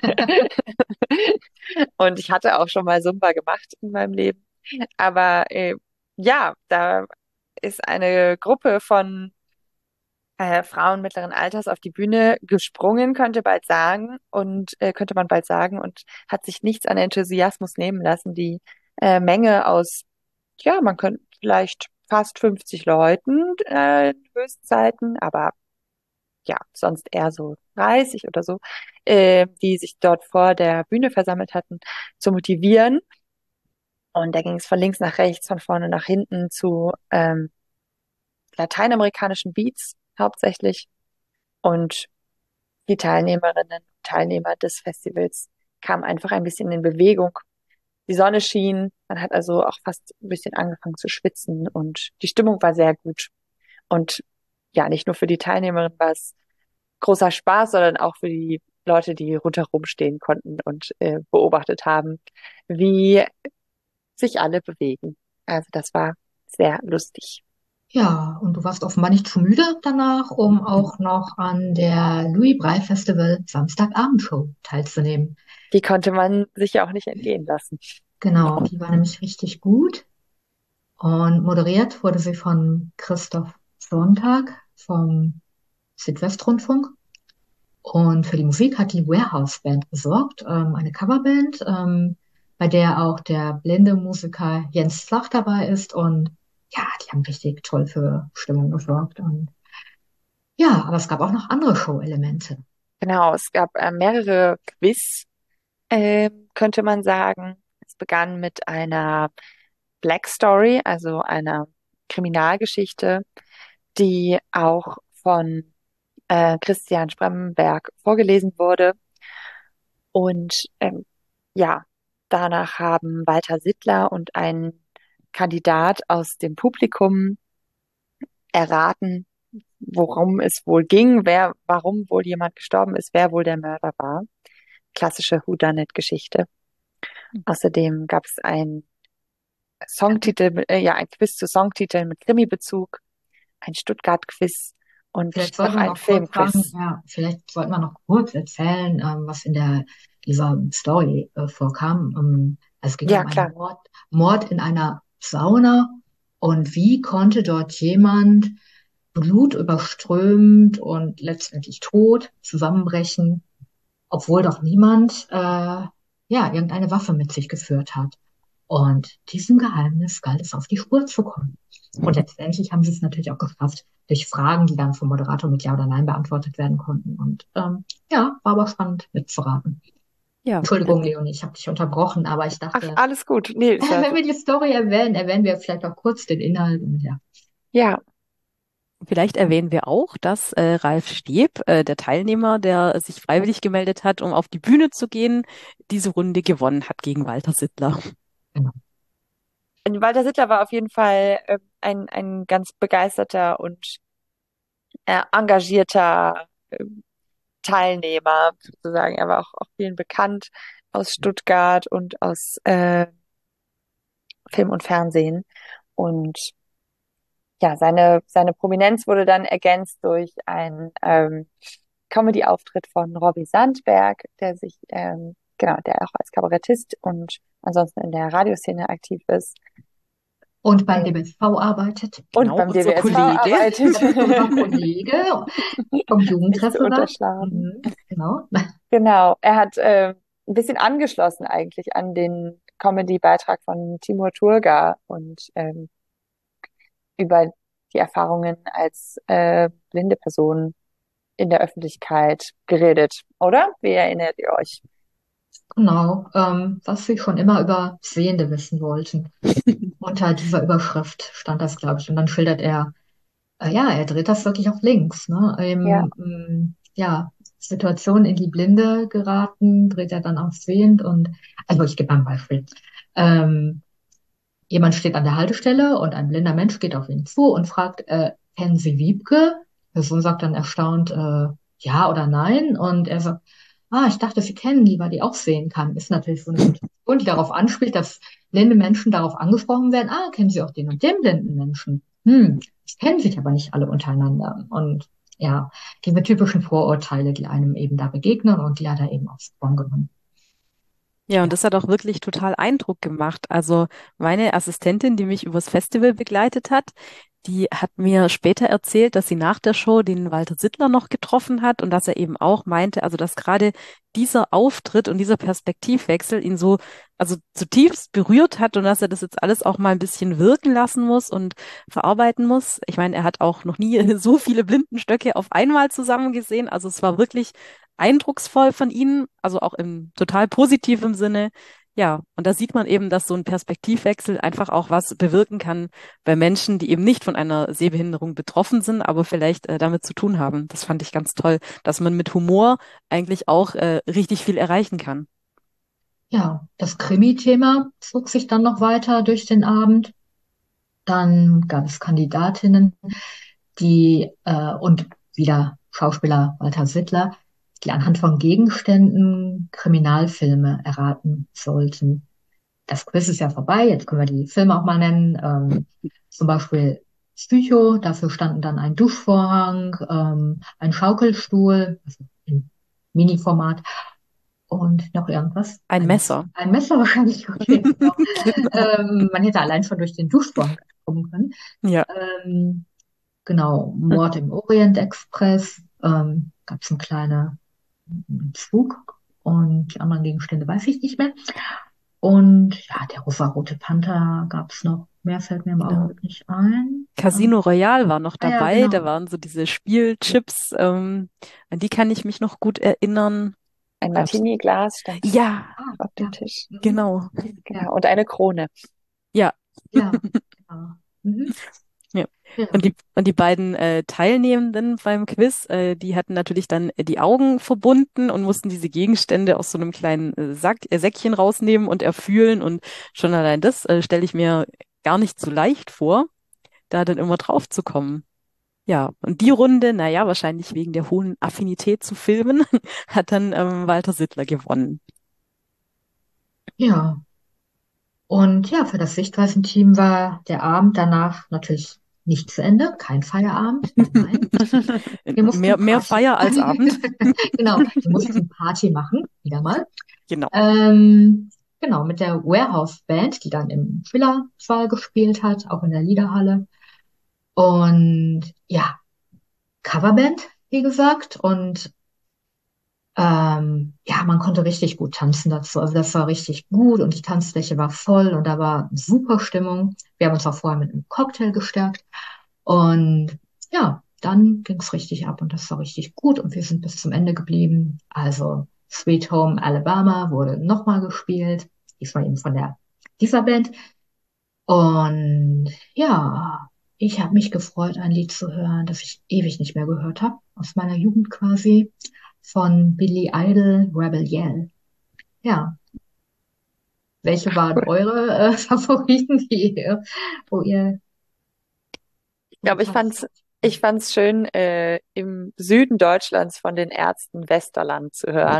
Und ich hatte auch schon mal Zumba gemacht in meinem Leben. Aber ja, da ist eine Gruppe von Frauen mittleren Alters auf die Bühne gesprungen, könnte man bald sagen, und hat sich nichts an Enthusiasmus nehmen lassen. Die Menge aus, ja, man könnte vielleicht fast 50 Leuten Höchstzeiten, aber ja, sonst eher so 30 oder so, die sich dort vor der Bühne versammelt hatten, zu motivieren. Und da ging es von links nach rechts, von vorne nach hinten zu lateinamerikanischen Beats hauptsächlich. Und die Teilnehmerinnen und Teilnehmer des Festivals kamen einfach ein bisschen in Bewegung. Die Sonne schien, man hat also auch fast ein bisschen angefangen zu schwitzen und die Stimmung war sehr gut. Und ja, nicht nur für die Teilnehmerinnen war es großer Spaß, sondern auch für die Leute, die rundherum stehen konnten und beobachtet haben, wie sich alle bewegen. Also das war sehr lustig. Ja, und du warst offenbar nicht zu müde danach, um auch noch an der Louis Braille Festival Samstagabendshow teilzunehmen. Die konnte man sich ja auch nicht entgehen lassen. Genau, die war nämlich richtig gut. Und moderiert wurde sie von Christoph Sonntag vom Südwestrundfunk. Und für die Musik hat die Warehouse Band gesorgt, eine Coverband, bei der auch der blinde Musiker Jens Flach dabei ist. Und ja, die haben richtig toll für Stimmung gesorgt. Und ja, aber es gab auch noch andere Show-Elemente. Genau, es gab mehrere Quiz, könnte man sagen. Es begann mit einer Black Story, also einer Kriminalgeschichte, die auch von Christian Spremberg vorgelesen wurde. Und ja, danach haben Walter Sittler und ein Kandidat aus dem Publikum erraten, worum es wohl ging, warum wohl jemand gestorben ist, wer wohl der Mörder war. Klassische Whodunit-Geschichte. Außerdem gab es ein Songtitel, ein Quiz zu Songtiteln mit Krimi-Bezug, ein Stuttgart-Quiz und Vielleicht noch sollten wir ein noch kurz sagen, Filmquiz. ja, vielleicht sollten wir noch kurz erzählen, was in dieser Story vorkam. Es ging Ja, um einen klar. Mord in einer Sauna. Und wie konnte dort jemand blutüberströmt und letztendlich tot zusammenbrechen, obwohl doch niemand irgendeine Waffe mit sich geführt hat. Und diesem Geheimnis galt es, auf die Spur zu kommen. Und letztendlich haben sie es natürlich auch geschafft, durch Fragen, die dann vom Moderator mit Ja oder Nein beantwortet werden konnten. Und war aber spannend mitzuraten. Ja, Entschuldigung, Leonie, ich habe dich unterbrochen, aber ich Ach, dachte, alles gut. Nee, ist ja, wenn wir die Story erwähnen wir vielleicht auch kurz den Inhalt. Und ja. ja, vielleicht erwähnen wir auch, dass Ralf Steb, der Teilnehmer, der sich freiwillig gemeldet hat, um auf die Bühne zu gehen, diese Runde gewonnen hat gegen Walter Sittler. Genau. Walter Sittler war auf jeden Fall ein ganz begeisterter und engagierter Teilnehmer, sozusagen. Er war auch vielen bekannt aus Stuttgart und aus Film und Fernsehen. Und ja, seine Prominenz wurde dann ergänzt durch einen Comedy-Auftritt von Robbie Sandberg, der auch als Kabarettist und ansonsten in der Radioszene aktiv ist. Und beim DBSV arbeitet. Und Genau, beim unser DBSV Kollege. arbeitet. Unser Kollege vom Nicht zu Jugendreferat. unterschlagen. Genau. Genau, er hat ein bisschen angeschlossen eigentlich an den Comedy-Beitrag von Timur Turga und über die Erfahrungen als blinde Person in der Öffentlichkeit geredet, oder? Wie erinnert ihr euch? Genau, was wir schon immer über Sehende wissen wollten. Unter dieser Überschrift stand das, glaube ich. Und dann schildert er, er dreht das wirklich auf links, ne? Ja, Situationen in die Blinde geraten, dreht er dann auf sehend und, also ich gebe mal ein Beispiel. Ähm, Jemand steht an der Haltestelle und ein blinder Mensch geht auf ihn zu und fragt, kennen Sie Wiebke? Die Person sagt dann erstaunt, ja oder nein. Und er sagt, ich dachte, Sie kennen die, weil die auch sehen kann. Ist natürlich so eine Situation, die darauf anspielt, dass blinde Menschen darauf angesprochen werden, kennen Sie auch den und den blinden Menschen? Das kennen sich aber nicht alle untereinander. Und ja, diese typischen Vorurteile, die einem eben da begegnen und die hat er eben aufs Korn genommen. Ja, und das hat auch wirklich total Eindruck gemacht. Also meine Assistentin, die mich übers Festival begleitet hat, die hat mir später erzählt, dass sie nach der Show den Walter Sittler noch getroffen hat und dass er eben auch meinte, also dass gerade dieser Auftritt und dieser Perspektivwechsel ihn so, also zutiefst berührt hat und dass er das jetzt alles auch mal ein bisschen wirken lassen muss und verarbeiten muss. Ich meine, er hat auch noch nie so viele Blindenstöcke auf einmal zusammen gesehen. Also es war wirklich eindrucksvoll von ihnen, also auch im total positiven Sinne. Ja, und da sieht man eben, dass so ein Perspektivwechsel einfach auch was bewirken kann bei Menschen, die eben nicht von einer Sehbehinderung betroffen sind, aber vielleicht damit zu tun haben. Das fand ich ganz toll, dass man mit Humor eigentlich auch richtig viel erreichen kann. Ja, das Krimi-Thema zog sich dann noch weiter durch den Abend. Dann gab es Kandidatinnen, und wieder Schauspieler Walter Sittler, die anhand von Gegenständen Kriminalfilme erraten sollten. Das Quiz ist ja vorbei, jetzt können wir die Filme auch mal nennen. Zum Beispiel Psycho, dafür standen dann ein Duschvorhang, ein Schaukelstuhl, also im Mini-Format und noch irgendwas. Ein Messer. Ein Messer wahrscheinlich. Okay, genau. Genau. Man hätte allein schon durch den Duschvorhang kommen können. Ja. Genau, Mord im Orient Express, gab es einen kleinen Zug und die anderen Gegenstände weiß ich nicht mehr. Und ja, der rosarote Panther gab es noch. Mehr fällt mir im Genau. Augenblick nicht ein. Casino Royale war noch Ah ja, dabei. Da genau. waren so diese Spielchips. An die kann ich mich noch gut erinnern. Ein Gab's- Martini-Glas stand Ja, auf dem Ja. Tisch. Mhm. genau. Genau. Und eine Krone. Ja. Ja, genau. Mhm. Ja. Ja. Und die beiden Teilnehmenden beim Quiz, die hatten natürlich dann die Augen verbunden und mussten diese Gegenstände aus so einem kleinen Säckchen rausnehmen und erfühlen. Und schon allein das stelle ich mir gar nicht so leicht vor, da dann immer drauf zu kommen. Ja, und die Runde, naja, wahrscheinlich wegen der hohen Affinität zu Filmen, hat dann Walter Sittler gewonnen. Ja. Und ja, für das Sichtweisen-Team war der Abend danach natürlich nicht zu Ende, kein Feierabend. Nein. Wir mussten Mehr Party. Feier als Abend. Genau, wir mussten Party machen, wieder mal. Genau. Genau, mit der Warehouse Band, die dann im Schillersaal gespielt hat, auch in der Liederhalle. Und ja, Coverband, wie gesagt. Und ja, man konnte richtig gut tanzen dazu. Also das war richtig gut und die Tanzfläche war voll und da war super Stimmung. Wir haben uns auch vorher mit einem Cocktail gestärkt. Und ja, dann ging's richtig ab und das war richtig gut und wir sind bis zum Ende geblieben. Also Sweet Home Alabama wurde nochmal gespielt, diesmal eben von dieser Band. Und ja, ich habe mich gefreut, ein Lied zu hören, das ich ewig nicht mehr gehört habe, aus meiner Jugend quasi, von Billy Idol, Rebel Yell. Ja, welche waren eure Favoriten, wo ihr Ich glaube, ich fand's schön, im Süden Deutschlands von den Ärzten Westerland zu hören.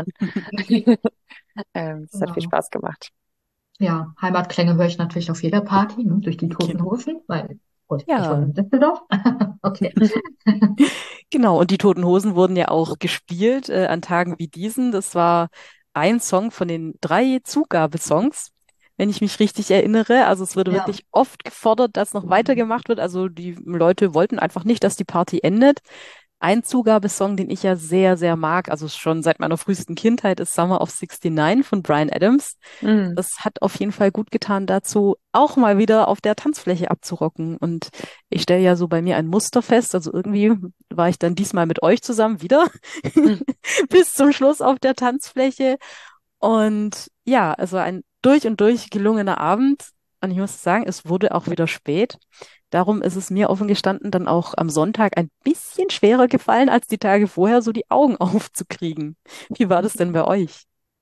Das hat viel Genau. Spaß gemacht. Ja, Heimatklänge höre ich natürlich auf jeder Party, ne, durch die Toten Genau. Hosen, weil gut, ich Ja. wohne in Düsseldorf. Okay. Genau, und die Toten Hosen wurden ja auch gespielt an Tagen wie diesen. Das war ein Song von den 3 Zugabesongs, wenn ich mich richtig erinnere. Also es wurde Ja. wirklich oft gefordert, dass noch weitergemacht wird. Also die Leute wollten einfach nicht, dass die Party endet. Ein Zugabesong, den ich ja sehr, sehr mag, also schon seit meiner frühesten Kindheit, ist Summer of '69 von Bryan Adams. Mhm. Das hat auf jeden Fall gut getan, dazu auch mal wieder auf der Tanzfläche abzurocken. Und ich stelle ja so bei mir ein Muster fest. Also irgendwie war ich dann diesmal mit euch zusammen wieder bis zum Schluss auf der Tanzfläche. Und ja, also ein durch und durch gelungener Abend. Und ich muss sagen, es wurde auch wieder spät. Darum ist es mir offen gestanden dann auch am Sonntag ein bisschen schwerer gefallen, als die Tage vorher so die Augen aufzukriegen. Wie war das denn bei euch?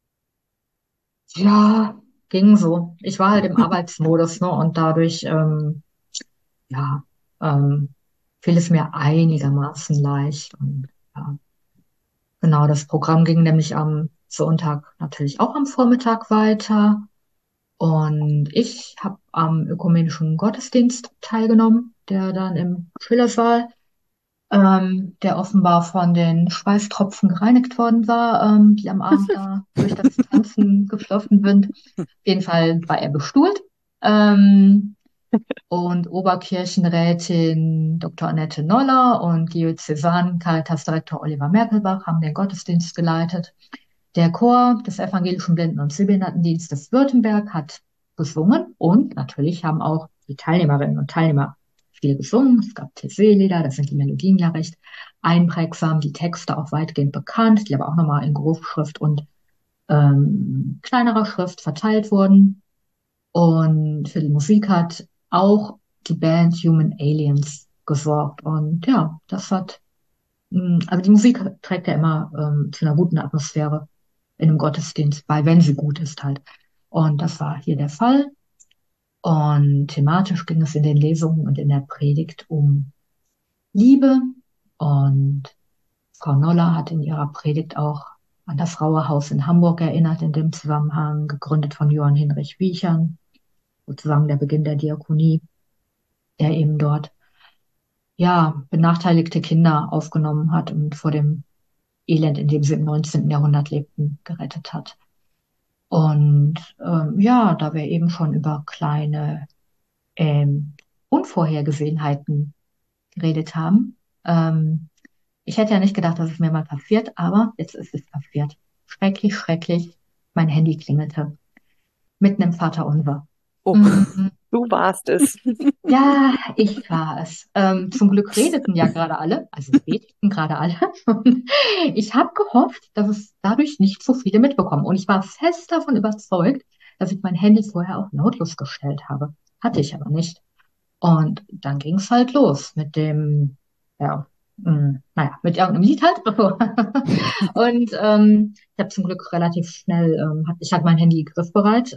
Ja, ging so. Ich war halt im Arbeitsmodus, ne, und dadurch, ja, ähm, fiel es mir einigermaßen leicht. Und ja, genau, das Programm ging nämlich am Sonntag natürlich auch am Vormittag weiter. Und ich habe am ökumenischen Gottesdienst teilgenommen, der dann im Schillersaal, der offenbar von den Schweißtropfen gereinigt worden war, die am Abend da durch das Tanzen geflossen sind. Auf jeden Fall war er bestuhlt. Und Oberkirchenrätin Dr. Annette Noller und Diözesan Caritasdirektor Oliver Merkelbach haben den Gottesdienst geleitet. Der Chor des Evangelischen Blinden- und Sehbehindertendienstes Württemberg hat gesungen und natürlich haben auch die Teilnehmerinnen und Teilnehmer viel gesungen. Es gab TC-Lieder, da sind die Melodien ja recht einprägsam, die Texte auch weitgehend bekannt, die aber auch nochmal in Großschrift und kleinerer Schrift verteilt wurden. Und für die Musik hat auch die Band Human Aliens gesorgt. Und ja, das hat, also die Musik trägt ja immer zu einer guten Atmosphäre in einem Gottesdienst bei, wenn sie gut ist halt. Und das war hier der Fall. Und thematisch ging es in den Lesungen und in der Predigt um Liebe. Und Frau Noller hat in ihrer Predigt auch an das Rauherhaus in Hamburg erinnert, in dem Zusammenhang, gegründet von Johann Hinrich Wiechern, sozusagen der Beginn der Diakonie, der eben dort, ja, benachteiligte Kinder aufgenommen hat und vor dem Elend, in dem sie im 19. Jahrhundert lebten, gerettet hat. Und ja, da wir eben schon über kleine Unvorhergesehenheiten geredet haben, ich hätte ja nicht gedacht, dass es mir mal passiert, aber jetzt ist es passiert. Schrecklich, schrecklich. Mein Handy klingelte. Mitten im Vaterunser. Oh, Du warst es. Ja, ich war es. Zum Glück redeten ja gerade alle, also beteten gerade alle. Und ich habe gehofft, dass es dadurch nicht so viele mitbekommen. Und ich war fest davon überzeugt, dass ich mein Handy vorher auf lautlos gestellt habe. Hatte ich aber nicht. Und dann ging es halt los mit dem, ja, naja, mit irgendeinem Lied halt. Und ich habe zum Glück relativ schnell, ich hatte mein Handy griffbereit,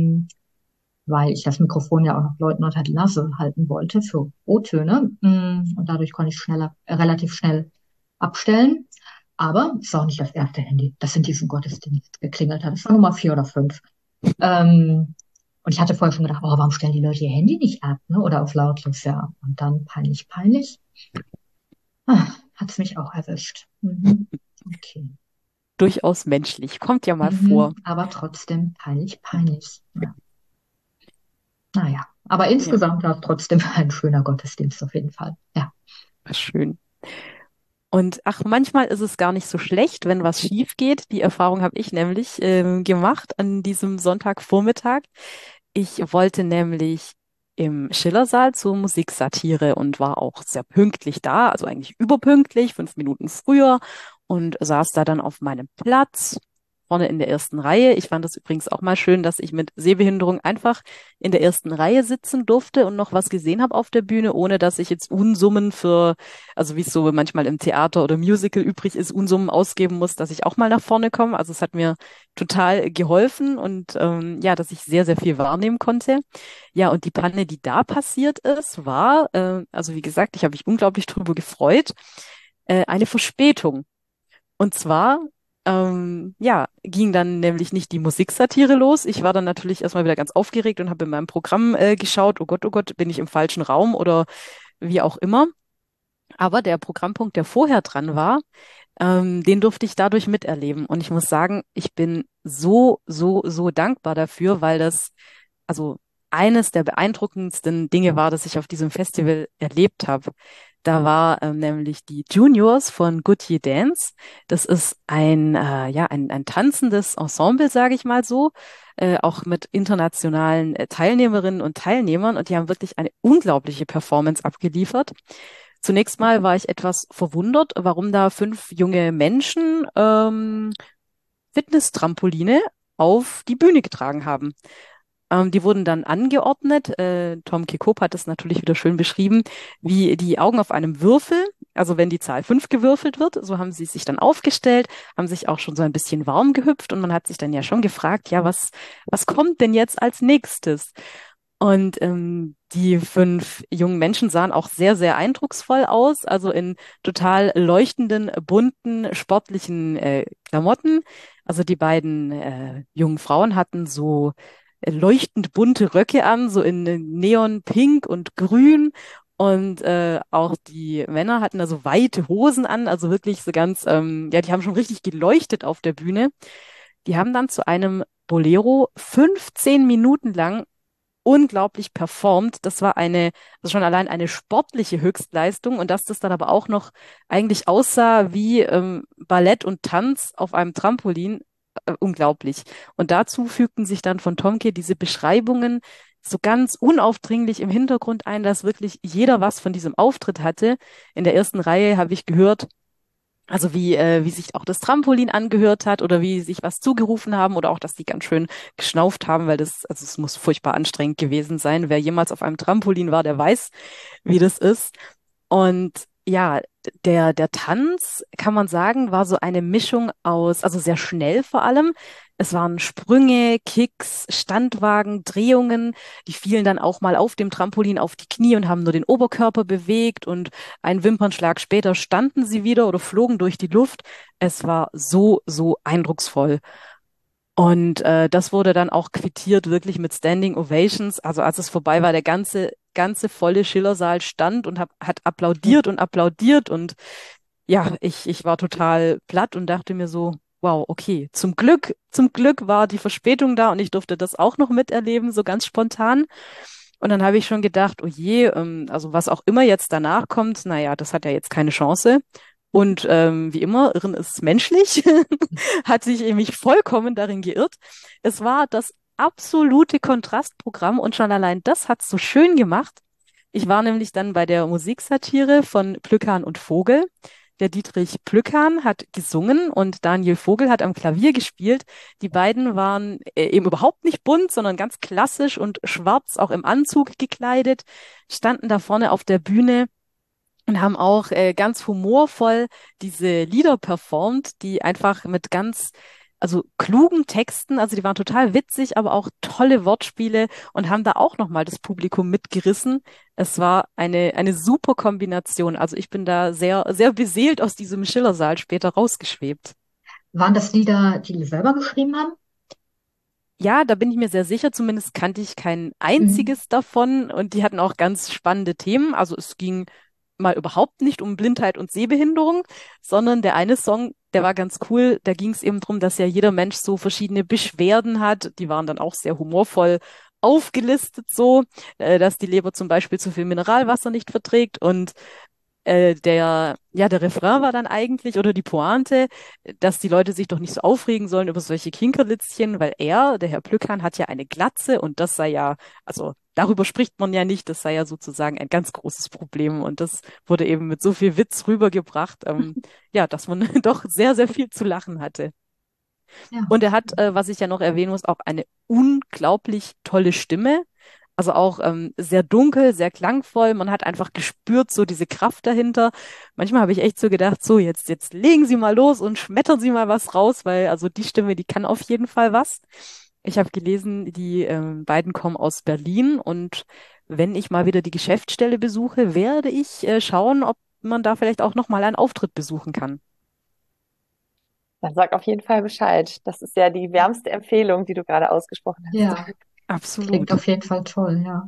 weil ich das Mikrofon ja auch noch Leuten unter die Nase halten wollte für O-Töne. Und dadurch konnte ich relativ schnell abstellen. Aber es war auch nicht das erste Handy, das in diesem Gottesdienst geklingelt hat. Es war Nummer 4 oder 5. Ähm, und ich hatte vorher schon gedacht, oh, warum stellen die Leute ihr Handy nicht ab, ne? Oder auf lautlos, ja. Und dann peinlich. Hat es mich auch erwischt. Okay. durchaus menschlich. Kommt ja mal vor. Aber trotzdem peinlich. Ja. Naja, aber Ja, insgesamt war es trotzdem ein schöner Gottesdienst auf jeden Fall. Ja. schön. Und ach, manchmal ist es gar nicht so schlecht, wenn was schief geht. Die Erfahrung habe ich nämlich gemacht an diesem Sonntagvormittag. Ich wollte nämlich im Schillersaal zur Musiksatire und war auch sehr pünktlich da, also eigentlich überpünktlich, 5 Minuten früher und saß da dann auf meinem Platz vorne in der ersten Reihe. Ich fand es übrigens auch mal schön, dass ich mit Sehbehinderung einfach in der ersten Reihe sitzen durfte und noch was gesehen habe auf der Bühne, ohne dass ich jetzt Unsummen für, also wie es so manchmal im Theater oder Musical übrig ist, Unsummen ausgeben muss, dass ich auch mal nach vorne komme. Also es hat mir total geholfen und ja, dass ich sehr, sehr viel wahrnehmen konnte. Ja, und die Panne, die da passiert ist, war, also wie gesagt, ich habe mich unglaublich drüber gefreut, eine Verspätung. Und zwar, ja, ging dann nämlich nicht die Musiksatire los. Ich war dann natürlich erstmal wieder ganz aufgeregt und habe in meinem Programm geschaut, oh Gott, bin ich im falschen Raum oder wie auch immer. Aber der Programmpunkt, der vorher dran war, den durfte ich dadurch miterleben. Und ich muss sagen, ich bin so dankbar dafür, weil das, also eines der beeindruckendsten Dinge war, das ich auf diesem Festival erlebt habe. Da war nämlich die Juniors von Goodyear Dance. Das ist ja, ein tanzendes Ensemble, sage ich mal so, auch mit internationalen Teilnehmerinnen und Teilnehmern. Und die haben wirklich eine unglaubliche Performance abgeliefert. Zunächst mal war ich etwas verwundert, warum da 5 junge Menschen Fitness-Trampoline auf die Bühne getragen haben. Die wurden dann angeordnet. Tom Kekop hat es natürlich wieder schön beschrieben, wie die Augen auf einem Würfel. Also wenn die Zahl 5 gewürfelt wird, so haben sie sich dann aufgestellt, haben sich auch schon so ein bisschen warm gehüpft und man hat sich dann ja schon gefragt, ja, was kommt denn jetzt als nächstes? Und die 5 jungen Menschen sahen auch sehr, sehr eindrucksvoll aus, also in total leuchtenden, bunten, sportlichen Klamotten. Also die beiden jungen Frauen hatten so leuchtend bunte Röcke an, so in Neon Pink und Grün. Und auch die Männer hatten da so weite Hosen an, also wirklich so ganz, ja, die haben schon richtig geleuchtet auf der Bühne. Die haben dann zu einem Bolero 15 Minuten lang unglaublich performt. Das war also schon allein eine sportliche Höchstleistung und dass das dann aber auch noch eigentlich aussah wie Ballett und Tanz auf einem Trampolin, unglaublich. Und dazu fügten sich dann von Tomke diese Beschreibungen so ganz unaufdringlich im Hintergrund ein, dass wirklich jeder was von diesem Auftritt hatte. In der ersten Reihe habe ich gehört, also wie sich auch das Trampolin angehört hat oder wie sich was zugerufen haben oder auch, dass die ganz schön geschnauft haben, weil also es muss furchtbar anstrengend gewesen sein. Wer jemals auf einem Trampolin war, der weiß, wie das ist. Und ja, der Tanz, kann man sagen, war so eine Mischung aus, also sehr schnell vor allem. Es waren Sprünge, Kicks, Standwagen, Drehungen. Die fielen dann auch mal auf dem Trampolin auf die Knie und haben nur den Oberkörper bewegt und einen Wimpernschlag später standen sie wieder oder flogen durch die Luft. Es war so eindrucksvoll. Und das wurde dann auch quittiert wirklich mit Standing Ovations. Also als es vorbei war, der ganze volle Schillersaal stand und hat applaudiert und ja, ich war total platt und dachte mir so, wow, okay, zum Glück war die Verspätung da und ich durfte das auch noch miterleben, so ganz spontan. Und dann habe ich schon gedacht, oh je, also was auch immer jetzt danach kommt, naja, das hat ja jetzt keine Chance. Und wie immer, Irren ist menschlich, hat sich mich vollkommen darin geirrt. Es war das absolute Kontrastprogramm und schon allein das hat's so schön gemacht. Ich war nämlich dann bei der Musiksatire von Plücker und Vogel. Der Dietrich Plückan hat gesungen und Daniel Vogel hat am Klavier gespielt. Die beiden waren eben überhaupt nicht bunt, sondern ganz klassisch und schwarz, auch im Anzug gekleidet, standen da vorne auf der Bühne und haben auch ganz humorvoll diese Lieder performt, die einfach mit also klugen Texten, also die waren total witzig, aber auch tolle Wortspiele und haben da auch nochmal das Publikum mitgerissen. Es war eine super Kombination. Also ich bin da sehr, sehr beseelt aus diesem Schillersaal später rausgeschwebt. Waren das Lieder, die die selber geschrieben haben? Ja, da bin ich mir sehr sicher. Zumindest kannte ich kein Mhm. einziges davon und die hatten auch ganz spannende Themen. Also es ging mal überhaupt nicht um Blindheit und Sehbehinderung, sondern der eine Song, der war ganz cool. Da ging es eben drum, dass ja jeder Mensch so verschiedene Beschwerden hat. Die waren dann auch sehr humorvoll aufgelistet, so, dass die Leber zum Beispiel zu viel Mineralwasser nicht verträgt und der Refrain war dann eigentlich, oder die Pointe, dass die Leute sich doch nicht so aufregen sollen über solche Kinkerlitzchen, weil der Herr Plückan, hat ja eine Glatze und das sei ja, also darüber spricht man ja nicht, das sei ja sozusagen ein ganz großes Problem und das wurde eben mit so viel Witz rübergebracht, ja, dass man doch sehr, sehr viel zu lachen hatte. Ja. Und er hat, was ich ja noch erwähnen muss, auch eine unglaublich tolle Stimme. Also auch sehr dunkel, sehr klangvoll. Man hat einfach gespürt, so diese Kraft dahinter. Manchmal habe ich echt so gedacht, so jetzt legen Sie mal los und schmettern Sie mal was raus, weil also die Stimme, die kann auf jeden Fall was. Ich habe gelesen, die beiden kommen aus Berlin und wenn ich mal wieder die Geschäftsstelle besuche, werde ich schauen, ob man da vielleicht auch noch mal einen Auftritt besuchen kann. Dann sag auf jeden Fall Bescheid. Das ist ja die wärmste Empfehlung, die du gerade ausgesprochen hast. Ja, klingt Absolut. auf jeden Fall toll, ja.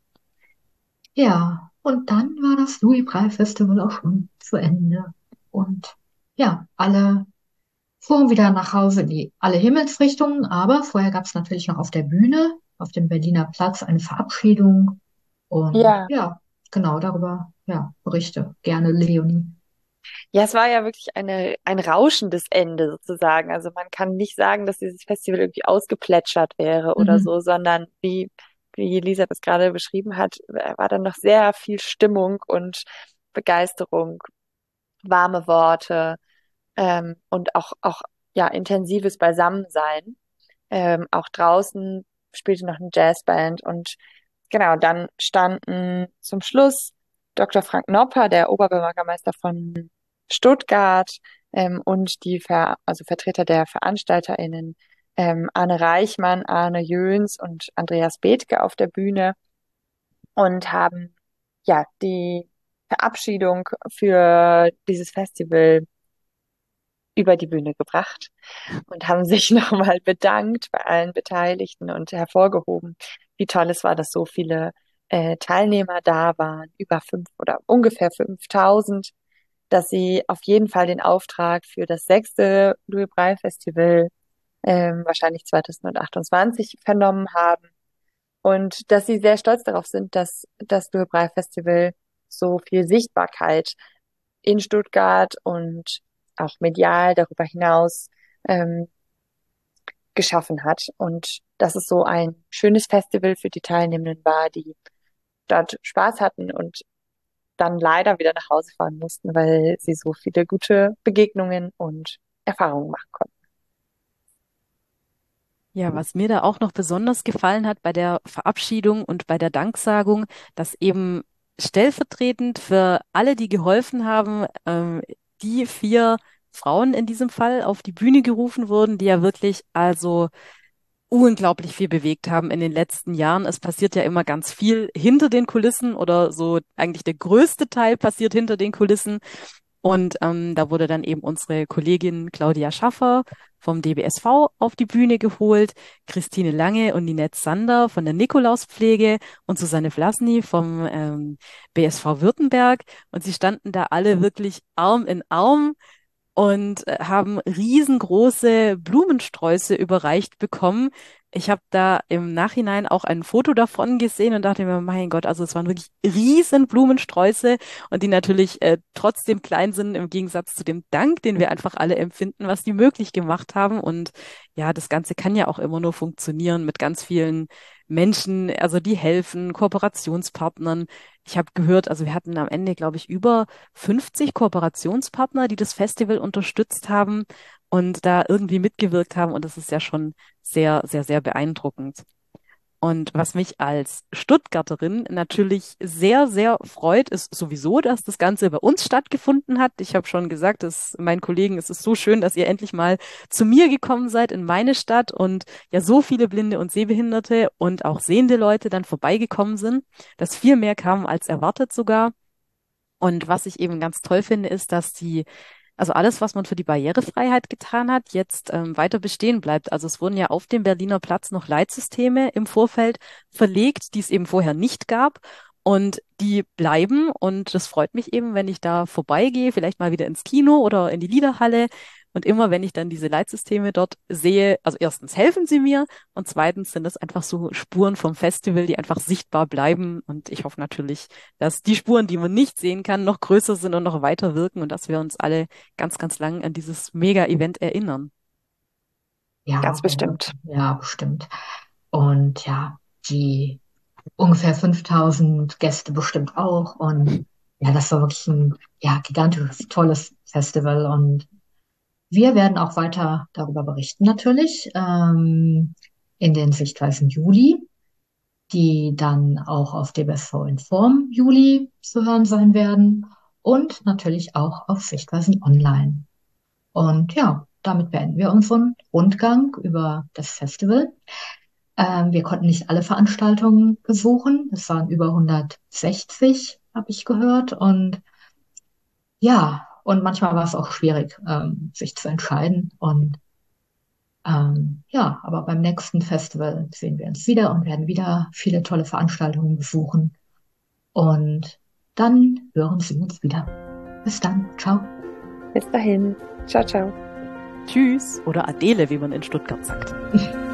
Ja, und dann war das Louis-Braille-Festival auch schon zu Ende. Und ja, alle fuhren wieder nach Hause in alle Himmelsrichtungen, aber vorher gab es natürlich noch auf der Bühne, auf dem Berliner Platz, eine Verabschiedung. Und Ja, ja, genau darüber, ja, berichte gerne Leonie. ja, es war ja wirklich ein rauschendes Ende sozusagen. Also man kann nicht sagen, dass dieses Festival irgendwie ausgeplätschert wäre oder Mhm. so, sondern wie Lisa das gerade beschrieben hat, war dann noch sehr viel Stimmung und Begeisterung, warme Worte, und auch ja, intensives Beisammensein. Auch draußen spielte noch eine Jazzband und genau, dann standen zum Schluss Dr. Frank Nopper, der Oberbürgermeister von Stuttgart, und also Vertreter der VeranstalterInnen, Arne Reichmann, Arne Jöns und Andreas Bethke auf der Bühne und haben ja die Verabschiedung für dieses Festival über die Bühne gebracht und haben sich nochmal bedankt bei allen Beteiligten und hervorgehoben, wie toll es war, dass so viele Teilnehmer da waren, über oder ungefähr 5000, dass sie auf jeden Fall den Auftrag für das sechste Louis Braille Festival wahrscheinlich 2028 vernommen haben und dass sie sehr stolz darauf sind, dass das Louis Braille Festival so viel Sichtbarkeit in Stuttgart und auch medial darüber hinaus ähm, geschaffen hat. Und dass es so ein schönes Festival für die Teilnehmenden war, die dort Spaß hatten und dann leider wieder nach Hause fahren mussten, weil sie so viele gute Begegnungen und Erfahrungen machen konnten. Ja, was mir da auch noch besonders gefallen hat bei der Verabschiedung und bei der Danksagung, dass eben stellvertretend für alle, die geholfen haben, die 4 Frauen in diesem Fall auf die Bühne gerufen wurden, die ja wirklich also unglaublich viel bewegt haben in den letzten Jahren. Es passiert ja immer ganz viel hinter den Kulissen oder so eigentlich der größte Teil passiert hinter den Kulissen. Und da wurde dann eben unsere Kollegin Claudia Schaffer vom DBSV auf die Bühne geholt, Christine Lange und Ninette Sander von der Nikolauspflege und Susanne Vlasny vom BSV Württemberg. Und sie standen da alle wirklich Arm in Arm und haben riesengroße Blumensträuße überreicht bekommen. Ich habe da im Nachhinein auch ein Foto davon gesehen und dachte mir, mein Gott, also es waren wirklich riesen Blumensträuße und die natürlich trotzdem klein sind im Gegensatz zu dem Dank, den wir einfach alle empfinden, was die möglich gemacht haben. Und ja, das Ganze kann ja auch immer nur funktionieren mit ganz vielen Menschen, also die helfen, Kooperationspartnern. Ich habe gehört, also wir hatten am Ende, glaube ich, über 50 Kooperationspartner, die das Festival unterstützt haben und da irgendwie mitgewirkt haben. Und das ist ja schon sehr, sehr, sehr beeindruckend. Und was mich als Stuttgarterin natürlich sehr, sehr freut, ist sowieso, dass das Ganze bei uns stattgefunden hat. Ich habe schon gesagt, dass meinen Kollegen, es ist so schön, dass ihr endlich mal zu mir gekommen seid in meine Stadt und ja so viele Blinde und Sehbehinderte und auch sehende Leute dann vorbeigekommen sind, dass viel mehr kamen als erwartet sogar. Und was ich eben ganz toll finde, ist, dass also alles, was man für die Barrierefreiheit getan hat, jetzt weiter bestehen bleibt. Also es wurden ja auf dem Berliner Platz noch Leitsysteme im Vorfeld verlegt, die es eben vorher nicht gab. Und die bleiben. Und das freut mich eben, wenn ich da vorbeigehe, vielleicht mal wieder ins Kino oder in die Liederhalle. Und immer, wenn ich dann diese Leitsysteme dort sehe, also erstens helfen sie mir und zweitens sind das einfach so Spuren vom Festival, die einfach sichtbar bleiben. Und ich hoffe natürlich, dass die Spuren, die man nicht sehen kann, noch größer sind und noch weiter wirken und dass wir uns alle ganz, ganz lang an dieses Mega-Event erinnern. Ja, Ganz bestimmt. ja, bestimmt. Und ja, die ungefähr 5000 Gäste bestimmt auch. Und ja, das war wirklich ein ja, gigantisches, tolles Festival. Und wir werden auch weiter darüber berichten, natürlich, in den Sichtweisen Juli, die dann auch auf DBSV Inform Juli zu hören sein werden und natürlich auch auf Sichtweisen Online. Und ja, damit beenden wir unseren Rundgang über das Festival. Wir konnten nicht alle Veranstaltungen besuchen. Es waren über 160, habe ich gehört. Und ja, und manchmal war es auch schwierig, sich zu entscheiden. Und ja, aber beim nächsten Festival sehen wir uns wieder und werden wieder viele tolle Veranstaltungen besuchen. Und dann hören Sie uns wieder. Bis dann. Ciao. Bis dahin. Ciao, ciao. Tschüss oder Adele, wie man in Stuttgart sagt.